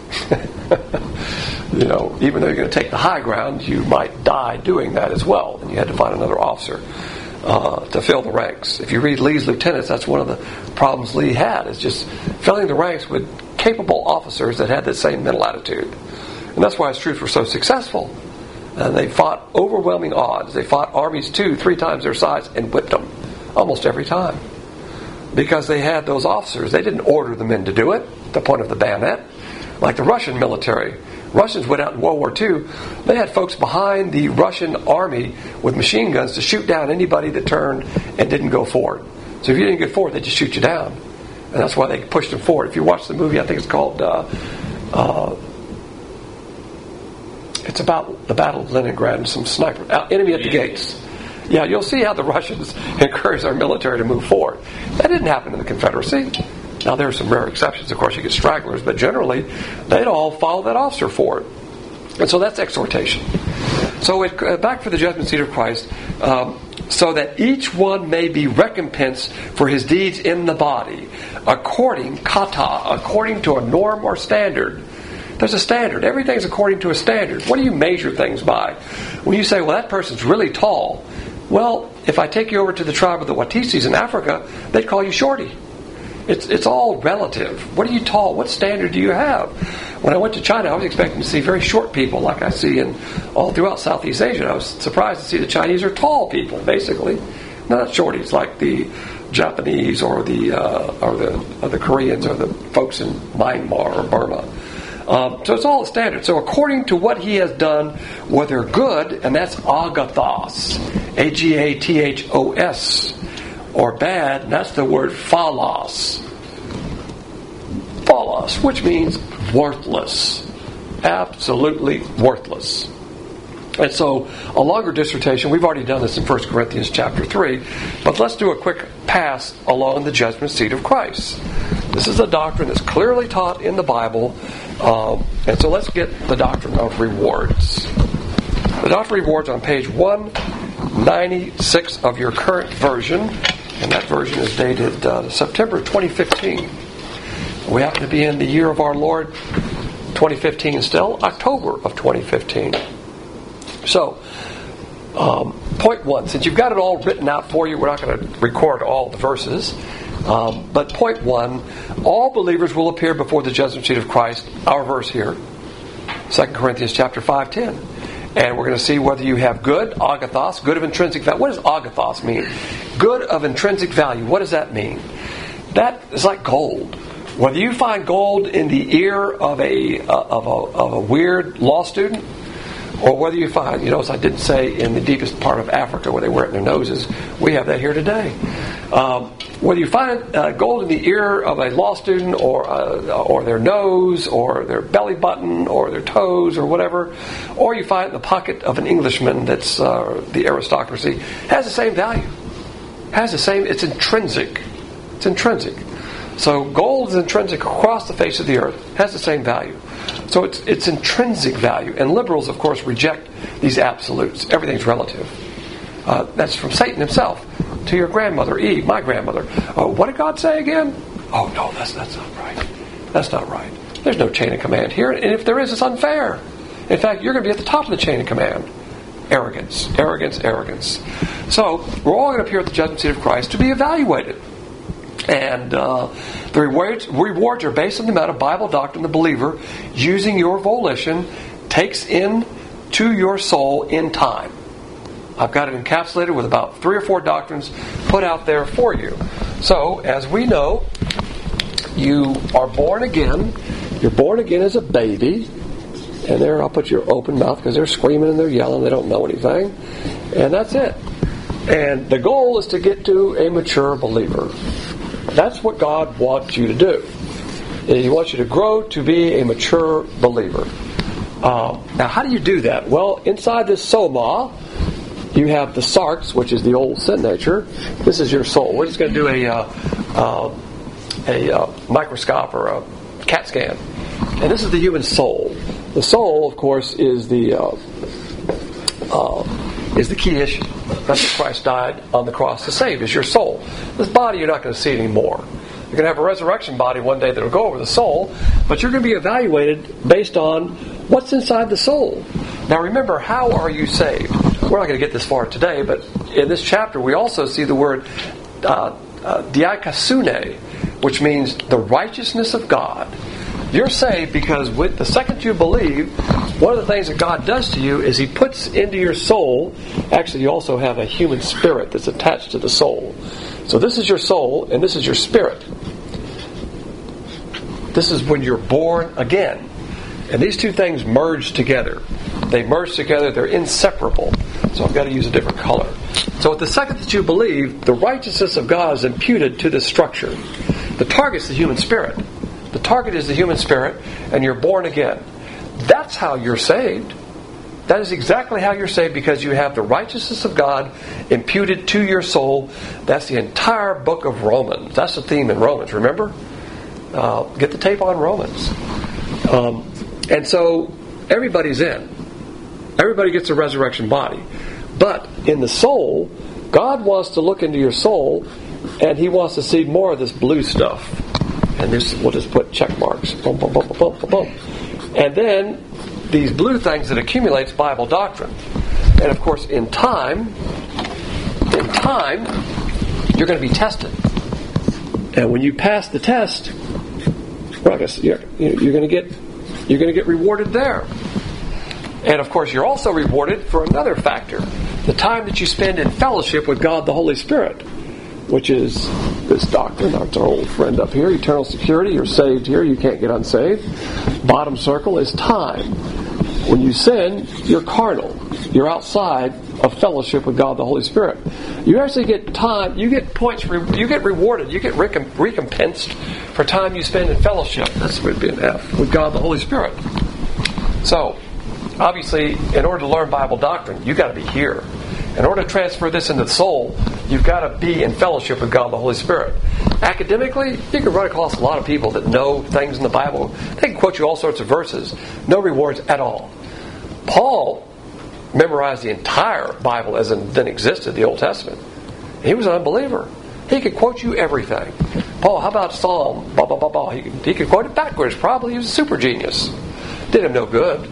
you know, even though you're going to take the high ground, you might die doing that as well. And you had to find another officer uh, to fill the ranks. If you read Lee's lieutenants, that's one of the problems Lee had, is just filling the ranks with capable officers that had the same mental attitude. And that's why his troops were so successful. And they fought overwhelming odds. They fought armies two, three times their size and whipped them almost every time. Because they had those officers. They didn't order the men to do it, the point of the bayonet. Like the Russian military. Russians went out in World War Two. They had folks behind the Russian army with machine guns to shoot down anybody that turned and didn't go forward. So if you didn't get forward, they just shoot you down. And that's why they pushed them forward. If you watch the movie, I think it's called... Uh, uh, It's about the Battle of Leningrad and some sniper uh, enemy at the gates. Yeah, you'll see how the Russians encourage our military to move forward. That didn't happen in the Confederacy. Now, there are some rare exceptions. Of course, you get stragglers, but generally, they'd all follow that officer forward. And so that's exhortation. So it, uh, back for the judgment seat of Christ, um, so that each one may be recompensed for his deeds in the body, according, kata, according to a norm or standard. There's a standard. Everything's according to a standard. What do you measure things by? When you say, well, that person's really tall. Well, if I take you over to the tribe of the Watisis in Africa, they'd call you shorty. It's it's all relative. What are you tall? What standard do you have? When I went to China, I was expecting to see very short people like I see in all throughout Southeast Asia. I was surprised to see the Chinese are tall people, basically. Not shorties like the Japanese or the uh, or the or the Koreans or the folks in Myanmar or Burma. Um, so it's all a standard. So according to what he has done, whether good, and that's agathos, A G A T H O S, or bad, and that's the word phalos. Phalos, which means worthless. Absolutely worthless. And so, a longer dissertation, we've already done this in First Corinthians chapter three, but let's do a quick pass along the judgment seat of Christ. This is a doctrine that's clearly taught in the Bible, um, and so let's get the doctrine of rewards. The doctrine of rewards on page one ninety-six of your current version, and that version is dated uh, September twenty fifteen. We happen to be in the year of our Lord twenty fifteen still, October of twenty fifteen. So, um, point one, since you've got it all written out for you, we're not going to record all the verses. Um, but point one, all believers will appear before the judgment seat of Christ. Our verse here, Second Corinthians chapter five ten. And we're going to see whether you have good, agathos, good of intrinsic value. What does agathos mean? Good of intrinsic value. What does that mean? That is like gold. Whether you find gold in the ear of a uh, of a of a weird law student, or whether you find, you know, as I did say, in the deepest part of Africa where they wear it in their noses, we have that here today. Um, whether you find uh, gold in the ear of a law student, or uh, or their nose, or their belly button, or their toes, or whatever, or you find it in the pocket of an Englishman that's uh, the aristocracy, has the same value. Has the same. It's intrinsic. It's intrinsic. So gold is intrinsic across the face of the earth, has the same value. So it's it's intrinsic value. And liberals, of course, reject these absolutes. Everything's relative. Uh, that's from Satan himself to your grandmother, Eve, my grandmother. Uh, what did God say again? Oh, no, that's, that's not right. That's not right. There's no chain of command here. And if there is, it's unfair. In fact, you're going to be at the top of the chain of command. Arrogance, arrogance, arrogance. So we're all going to appear at the judgment seat of Christ to be evaluated. And uh, the rewards, rewards are based on the amount of Bible doctrine the believer, using your volition, takes in to your soul in time. I've got it encapsulated with about three or four doctrines put out there for you. So, as we know, you are born again. You're born again as a baby. And there, I'll put your open mouth because they're screaming and they're yelling. They don't know anything. And that's it. And the goal is to get to a mature believer. That's what God wants you to do. He wants you to grow to be a mature believer. Um, now, how do you do that? Well, inside this soma, you have the sarx, which is the old sin nature. This is your soul. We're just going to do a uh, uh, a uh, microscope or a CAT scan, and this is the human soul. The soul, of course, is the uh, uh, is the key issue. That's what Christ died on the cross to save, is your soul. This body, you're not going to see anymore. You're going to have a resurrection body one day that will go over the soul, but you're going to be evaluated based on what's inside the soul. Now remember, how are you saved? We're not going to get this far today, but in this chapter we also see the word uh, uh, diakasune, which means the righteousness of God. You're saved because with the second you believe, one of the things that God does to you is He puts into your soul, actually you also have a human spirit that's attached to the soul. So this is your soul and this is your spirit. This is when you're born again. And these two things merge together. They merge together, they're inseparable. So I've got to use a different color. So at the second that you believe, the righteousness of God is imputed to this structure. The target is the human spirit. The target is the human spirit, and you're born again. That's how you're saved. That is exactly how you're saved, because you have the righteousness of God imputed to your soul. That's the entire book of Romans. That's the theme in Romans, remember? Uh, get the tape on Romans. Um, and so everybody's in. Everybody gets a resurrection body. But in the soul, God wants to look into your soul, and He wants to see more of this blue stuff. And this, we'll just put check marks. Boom, boom, boom, boom, boom, boom. And then these blue things that accumulates Bible doctrine. And of course, in time, in time, you're going to be tested. And when you pass the test, well, I guess you're, you're going to get you're going to get rewarded there. And of course, you're also rewarded for another factor: the time that you spend in fellowship with God, the Holy Spirit, which is this doctrine. That's our old friend up here. Eternal security. You're saved here. You can't get unsaved. Bottom circle is time. When you sin, you're carnal. You're outside of fellowship with God the Holy Spirit. You actually get time, you get points, you get rewarded, you get recompensed for time you spend in fellowship. That's what would be an F, with God the Holy Spirit. So, obviously, in order to learn Bible doctrine, you've got to be here. In order to transfer this into the soul, you've got to be in fellowship with God the Holy Spirit. Academically, you can run across a lot of people that know things in the Bible. They can quote you all sorts of verses. No rewards at all. Paul memorized the entire Bible as it then existed, the Old Testament. He was an unbeliever. He could quote you everything. Paul, how about Psalm? Blah, blah, blah, blah. He, he could quote it backwards. Probably he was a super genius. Did him no good.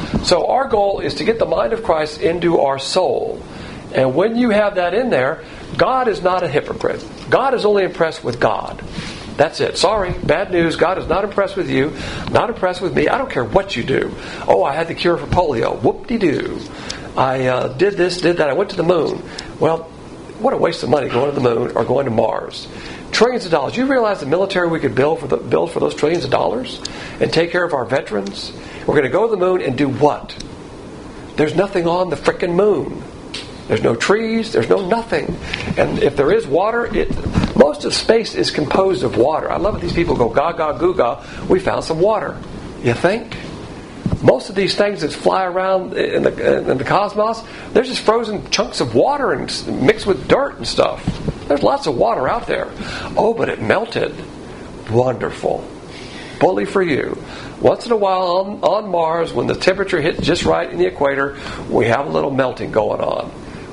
So our goal is to get the mind of Christ into our soul. And when you have that in there, God is not a hypocrite. God is only impressed with God. That's it. Sorry, bad news. God is not impressed with you, not impressed with me. I don't care what you do. Oh, I had the cure for polio. Whoop-de-doo. I uh, did this, did that. I went to the moon. Well, what a waste of money going to the moon or going to Mars. Trillions of dollars. You realize the military we could build for the build for those trillions of dollars and take care of our veterans? We're going to go to the moon and do what? There's nothing on the frickin' moon. There's no trees. There's no nothing. And if there is water, it most of space is composed of water. I love it. These people go gaga goo ga. We found some water. You think? Most of these things that fly around in the in the cosmos, they're just frozen chunks of water and mixed with dirt and stuff. There's lots of water out there. Oh, but it melted. Wonderful. Bully for you. Once in a while on, on Mars, when the temperature hits just right in the equator, we have a little melting going on.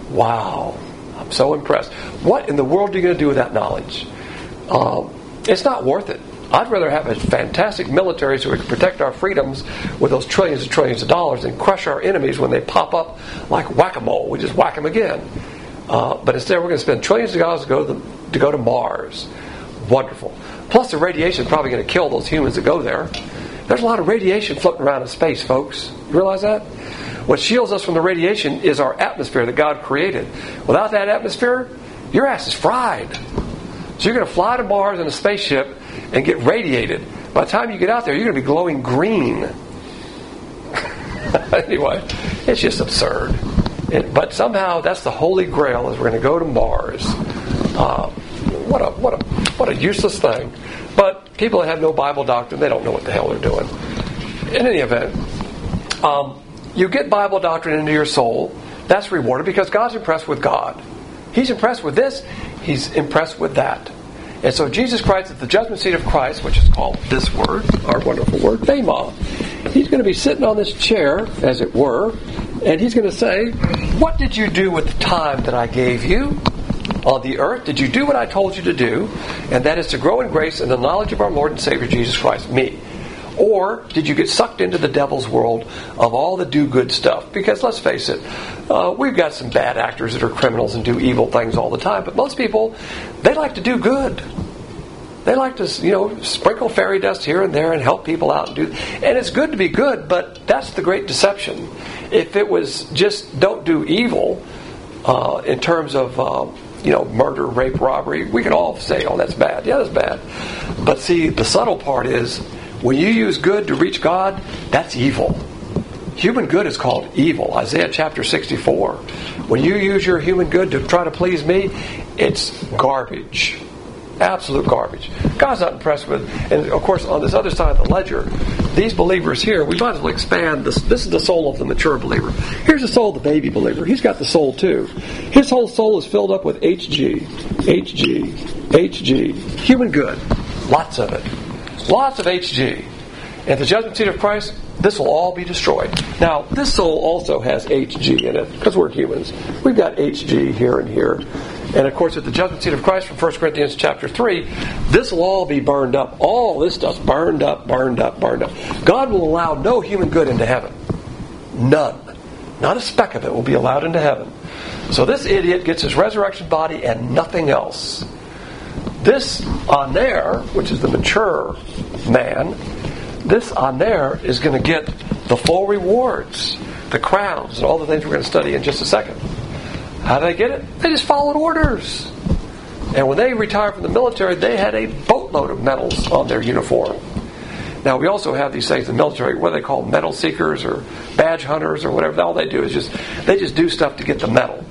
Wow. I'm so impressed. What in the world are you going to do with that knowledge? Um, it's not worth it. I'd rather have a fantastic military so we can protect our freedoms with those trillions and trillions of dollars and crush our enemies when they pop up like whack-a-mole. We just whack them again. Uh, but instead we're going to spend trillions of dollars to go to, the, to go to Mars. Wonderful. Plus the radiation is probably going to kill those humans that go there. There's a lot of radiation floating around in space, folks. You realize that? What shields us from the radiation is our atmosphere that God created. Without that atmosphere, your ass is fried. So you're going to fly to Mars in a spaceship and get radiated. By the time you get out there, you're going to be glowing green. Anyway, it's just absurd. It, but somehow that's the holy grail, is we're going to go to Mars. Uh, what a what a what a useless thing. But people that have no Bible doctrine, they don't know what the hell they're doing. In any event, um, you get Bible doctrine into your soul. That's rewarded because God's impressed with God. He's impressed with this. He's impressed with that. And so Jesus Christ at the judgment seat of Christ, which is called this word, our wonderful word, Bema. He's going to be sitting on this chair, as it were, and he's going to say, what did you do with the time that I gave you on the earth? Did you do what I told you to do? And that is to grow in grace and the knowledge of our Lord and Savior Jesus Christ, me. Or did you get sucked into the devil's world of all the do-good stuff? Because let's face it, uh, we've got some bad actors that are criminals and do evil things all the time. But most people, they like to do good. They like to, you know, sprinkle fairy dust here and there and help people out and do. And it's good to be good, but that's the great deception. If it was just don't do evil uh, in terms of, uh, you know, murder, rape, robbery, we can all say, oh, that's bad. Yeah, that's bad. But see, the subtle part is, when you use good to reach God, that's evil. Human good is called evil. Isaiah chapter sixty-four. When you use your human good to try to please me, it's garbage. Absolute garbage. God's not impressed with, and of course on this other side of the ledger, these believers here, we might as well expand this. This is the soul of the mature believer. Here's the soul of the baby believer. He's got the soul too. His whole soul is filled up with H G, H G, H G. Human good. Lots of it. Lots of H G. At the judgment seat of Christ, this will all be destroyed. Now, this soul also has H G in it, because we're humans. We've got H G here and here. And of course, at the judgment seat of Christ from First Corinthians chapter three, this will all be burned up. All this stuff's burned up, burned up, burned up. God will allow no human good into heaven. None. Not a speck of it will be allowed into heaven. So this idiot gets his resurrection body and nothing else. This on there, which is the mature man, this on there is going to get the full rewards, the crowns, and all the things we're going to study in just a second. How do they get it? They just followed orders. And when they retired from the military, they had a boatload of medals on their uniform. Now, we also have these things in the military, what they call medal seekers or badge hunters or whatever. All they do is just, they just do stuff to get the medal.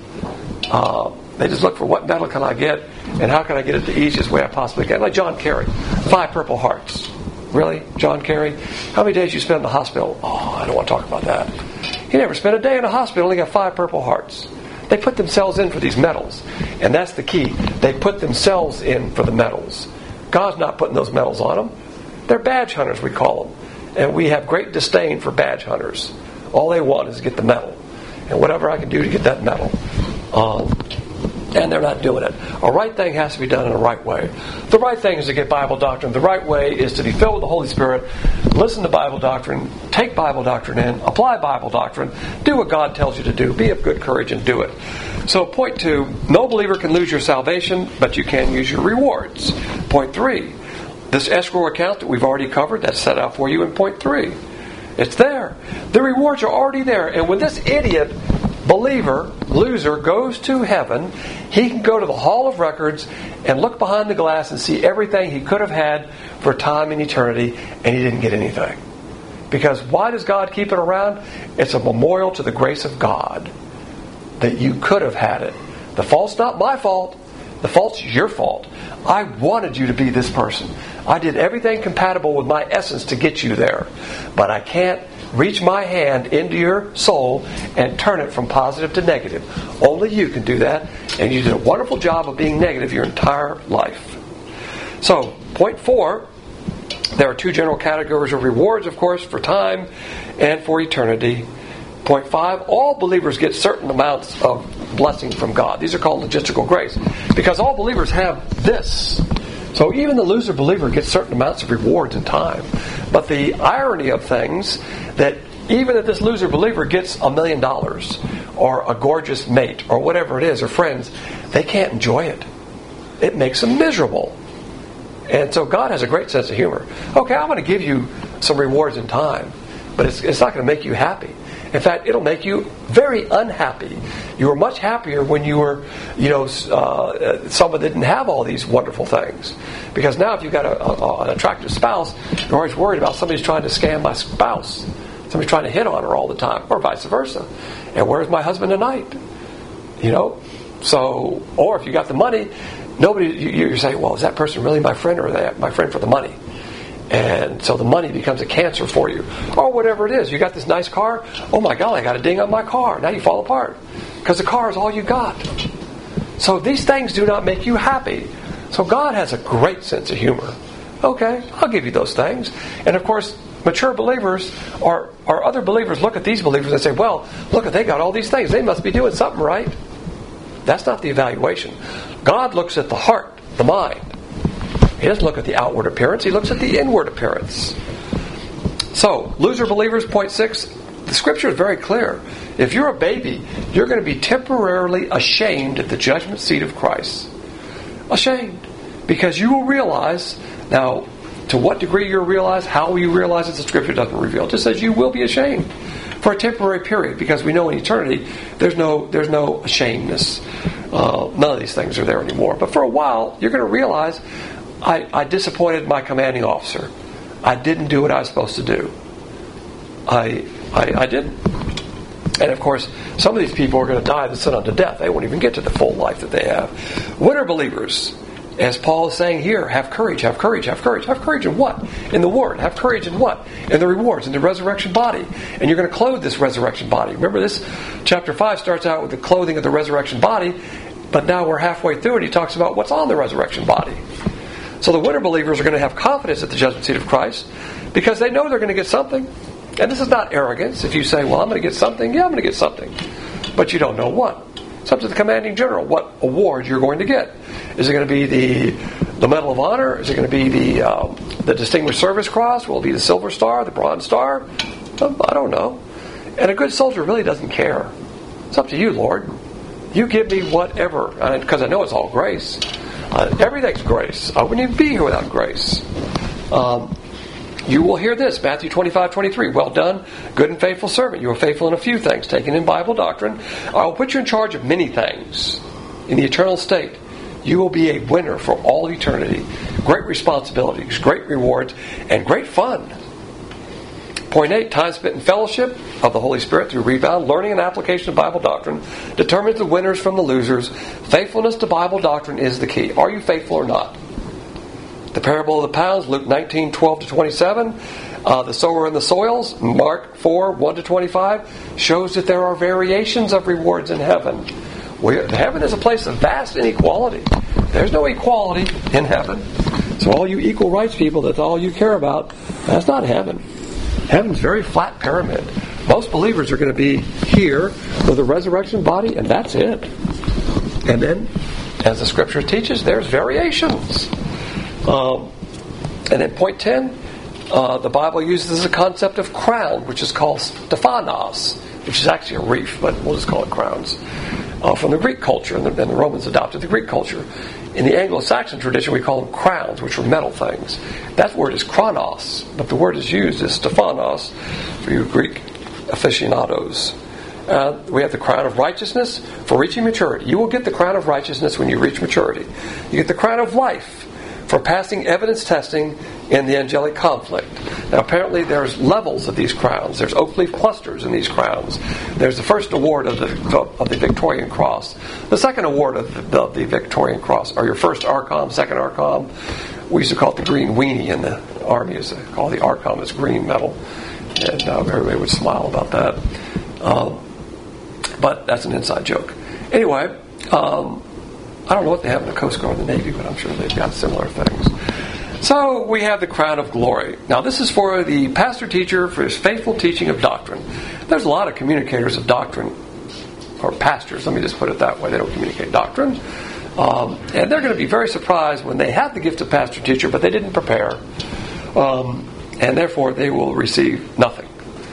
Uh, they just look for what medal can I get and how can I get it the easiest way I possibly can. Like John Kerry, five Purple Hearts. Really? John Kerry? How many days you spend in the hospital? Oh, I don't want to talk about that. He never spent a day in the hospital, only got five Purple Hearts. They put themselves in for these medals. And that's the key. They put themselves in for the medals. God's not putting those medals on them. They're badge hunters, we call them. And we have great disdain for badge hunters. All they want is to get the medal. And whatever I can do to get that medal. Um, and they're not doing it. A right thing has to be done in a right way. The right thing is to get Bible doctrine. The right way is to be filled with the Holy Spirit, listen to Bible doctrine, take Bible doctrine in, apply Bible doctrine, do what God tells you to do, be of good courage and do it. So point two, no believer can lose your salvation, but you can use your rewards. Point three, this escrow account that we've already covered, that's set out for you in point three. It's there. The rewards are already there. And when this idiot believer, loser, goes to heaven, he can go to the Hall of Records and look behind the glass and see everything he could have had for time and eternity, and he didn't get anything. Because why does God keep it around? It's a memorial to the grace of God that you could have had it. The fault's not my fault. The fault's your fault. I wanted you to be this person. I did everything compatible with my essence to get you there. But I can't reach my hand into your soul and turn it from positive to negative. Only you can do that. And you did a wonderful job of being negative your entire life. So, point four, there are two general categories of rewards, of course, for time and for eternity. Point five, all believers get certain amounts of blessing from God. These are called logistical grace. Because all believers have this. So even the loser believer gets certain amounts of rewards and time. But the irony of things, that even if this loser believer gets a million dollars, or a gorgeous mate, or whatever it is, or friends, they can't enjoy it. It makes them miserable. And so God has a great sense of humor. Okay, I'm going to give you some rewards in time, but it's, it's not going to make you happy. In fact, it'll make you very unhappy. You were much happier when you were, you know, uh, someone that didn't have all these wonderful things. Because now if you've got a, a, an attractive spouse, you're always worried about somebody's trying to scam my spouse. Somebody's trying to hit on her all the time, or vice versa. And where's my husband tonight? You know? So, or if you got the money, nobody, you, you say, well, is that person really my friend, or are they my friend for the money? And so the money becomes a cancer for you. Or whatever it is. You got this nice car. Oh my God, I got a ding on my car. Now you fall apart. Because the car is all you got. So these things do not make you happy. So God has a great sense of humor. Okay, I'll give you those things. And of course, mature believers or, or other believers look at these believers and say, well, look, they got all these things. They must be doing something right. That's not the evaluation. God looks at the heart, the mind. He doesn't look at the outward appearance. He looks at the inward appearance. So, loser believers, point six, the Scripture is very clear. If you're a baby, you're going to be temporarily ashamed at the judgment seat of Christ. Ashamed. Because you will realize, now, to what degree you realize, how you realize it, the Scripture doesn't reveal. It just says you will be ashamed for a temporary period, because we know in eternity there's no there's no ashamedness. Uh, none of these things are there anymore. But for a while, you're going to realize, I, I disappointed my commanding officer. I didn't do what I was supposed to do. I, I, I didn't. And of course, some of these people are going to die and sin unto death. They won't even get to the full life that they have. Winter believers, as Paul is saying here, have courage, have courage, have courage. Have courage in what? In the Word. Have courage in what? In the rewards, in the resurrection body. And you're going to clothe this resurrection body. Remember, this chapter five starts out with the clothing of the resurrection body, but now we're halfway through and he talks about what's on the resurrection body. So the winter believers are going to have confidence at the judgment seat of Christ because they know they're going to get something. And this is not arrogance. If you say, well, I'm going to get something, yeah, I'm going to get something. But you don't know what. It's up to the commanding general what award you're going to get. Is it going to be the the Medal of Honor? Is it going to be the um, the Distinguished Service Cross? Will it be the Silver Star, the Bronze Star? Um, I don't know. And a good soldier really doesn't care. It's up to you, Lord. You give me whatever, because I know it's all grace. Uh, everything's grace. I wouldn't even be here without grace. Um, you will hear this, Matthew twenty-five twenty-three. Well done, good and faithful servant. You are faithful in a few things, taken in Bible doctrine. I will put you in charge of many things in the eternal state. You will be a winner for all eternity. Great responsibilities, great rewards, and great fun. Point eight, time spent in fellowship of the Holy Spirit through rebound, learning and application of Bible doctrine determines the winners from the losers. Faithfulness to Bible doctrine is the key. Are you faithful or not? The parable of the pounds, Luke nineteen, twelve to twenty-seven. Uh, the sower and the soils, Mark four, one to twenty-five, shows that there are variations of rewards in heaven. We, heaven is a place of vast inequality. There's no equality in heaven. So all you equal rights people, that's all you care about, that's not heaven. Heaven's a very flat pyramid. Most believers are going to be here with a resurrection body, and that's it. And then, as the Scripture teaches, there's variations. Um, and then point ten, uh, the Bible uses the concept of crown, which is called Stephanos, which is actually a wreath, but we'll just call it crowns. Uh, from the Greek culture, and the, and the Romans adopted the Greek culture. In the Anglo-Saxon tradition, we call them crowns, which were metal things. That word is chronos, but the word is used as Stephanos for you Greek aficionados. Uh, we have the crown of righteousness for reaching maturity. You will get the crown of righteousness when you reach maturity. You get the crown of life for passing evidence testing in the angelic conflict. Now, apparently there's levels of these crowns. There's oak leaf clusters in these crowns. There's the first award of the of the Victorian Cross. The second award of the, of the Victorian Cross are your first Archon, second Archon. We used to call it the green weenie in the army. Used to call the Archon as green metal. And uh, everybody would smile about that. Um, but that's an inside joke. Anyway, um, I don't know what they have in the Coast Guard and the Navy, but I'm sure they've got similar things. So we have the crown of glory. Now this is for the pastor-teacher for his faithful teaching of doctrine. There's a lot of communicators of doctrine, or pastors, let me just put it that way. They don't communicate doctrine. Um, and they're going to be very surprised when they have the gift of pastor-teacher, but they didn't prepare. Um, and therefore they will receive nothing.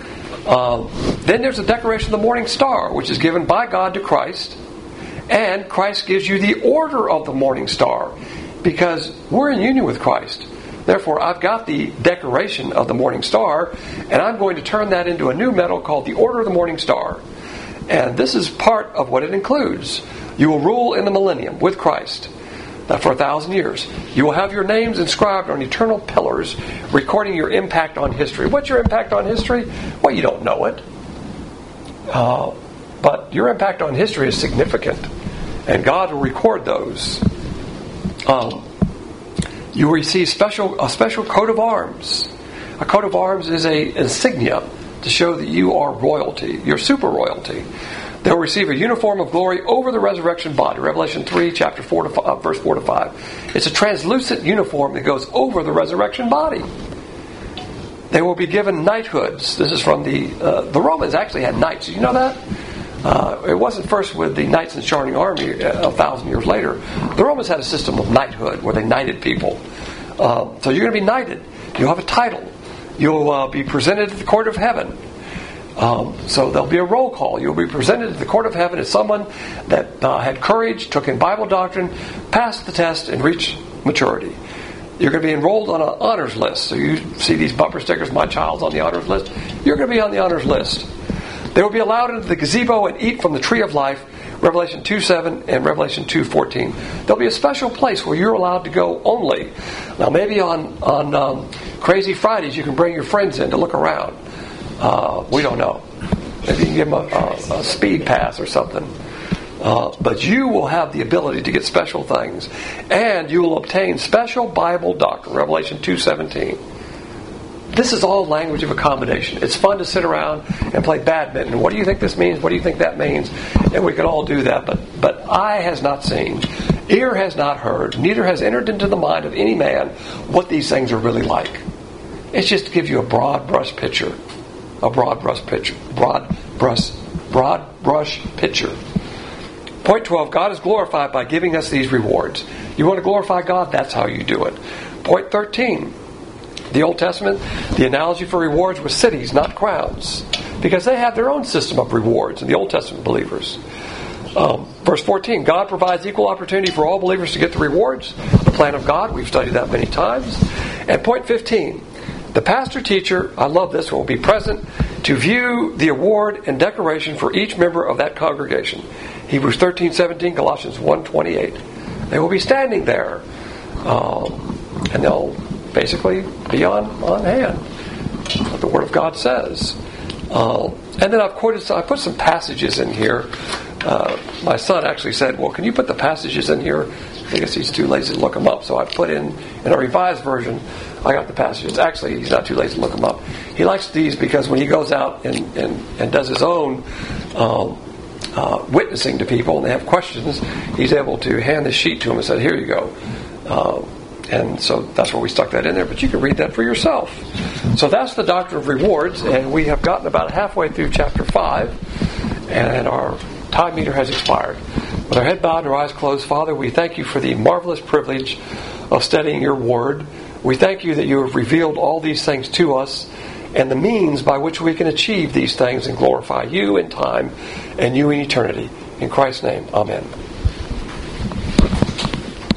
Um, then there's the decoration of the morning star, which is given by God to Christ. And Christ gives you the order of the morning star, because we're in union with Christ. Therefore, I've got the decoration of the morning star, and I'm going to turn that into a new medal called the Order of the Morning Star. And this is part of what it includes. You will rule in the millennium with Christ. Now, for a thousand years. You will have your names inscribed on eternal pillars, recording your impact on history. What's your impact on history? Well, you don't know it. Uh, but your impact on history is significant. And God will record those. Um, you will receive special a special coat of arms. A coat of arms is a insignia to show that you are royalty. You're super royalty. They'll receive a uniform of glory over the resurrection body. Revelation three, chapter four to five, uh, verse four to five. It's a translucent uniform that goes over the resurrection body. They will be given knighthoods. This is from the uh, the Romans actually had knights. Did you know that? Uh, it wasn't first with the Knights in Shining Army a thousand years later. The Romans had a system of knighthood where they knighted people. Uh, so you're going to be knighted. You'll have a title. You'll uh, be presented at the court of heaven. Um, so there'll be a roll call. You'll be presented at the court of heaven as someone that uh, had courage, took in Bible doctrine, passed the test, and reached maturity. You're going to be enrolled on an honors list. So you see these bumper stickers, my child's on the honors list. You're going to be on the honors list. They will be allowed into the gazebo and eat from the tree of life, Revelation two seven and Revelation two fourteen. There'll be a special place where you're allowed to go only. Now maybe on, on um, Crazy Fridays you can bring your friends in to look around. Uh, we don't know. Maybe you can give them a, a, a speed pass or something. Uh, but you will have the ability to get special things. And you will obtain special Bible doctrine, Revelation two seventeen. This is all language of accommodation. It's fun to sit around and play badminton. What do you think this means? What do you think that means? And we can all do that. But, but eye has not seen, ear has not heard, neither has entered into the mind of any man what these things are really like. It's just to give you a broad brush picture. A broad brush picture. Broad brush, broad brush picture. Point twelve, God is glorified by giving us these rewards. You want to glorify God? That's how you do it. Point thirteen, the Old Testament, the analogy for rewards was cities, not crowns. Because they have their own system of rewards in the Old Testament believers. Um, verse fourteen, God provides equal opportunity for all believers to get the rewards. The plan of God, we've studied that many times. And point fifteen, the pastor-teacher, I love this one, will be present to view the award and decoration for each member of that congregation. Hebrews thirteen seventeen, Colossians one twenty-eight. they will be standing there. Um, and they'll basically be on, on hand. What the Word of God says. Uh, and then I've quoted, I put some passages in here. Uh, my son actually said, well, can you put the passages in here? I guess he's too lazy to look them up. So I put in, in a revised version, I got the passages. Actually, he's not too lazy to look them up. He likes these because when he goes out and, and, and does his own um, uh, witnessing to people and they have questions, he's able to hand the sheet to them and say, here you go. Uh, and so that's where we stuck that in there. But you can read that for yourself. So that's the doctrine of rewards. And we have gotten about halfway through chapter five. And our time meter has expired. With our head bowed and our eyes closed, Father, we thank you for the marvelous privilege of studying your word. We thank you that you have revealed all these things to us and the means by which we can achieve these things and glorify you in time and you in eternity. In Christ's name, amen.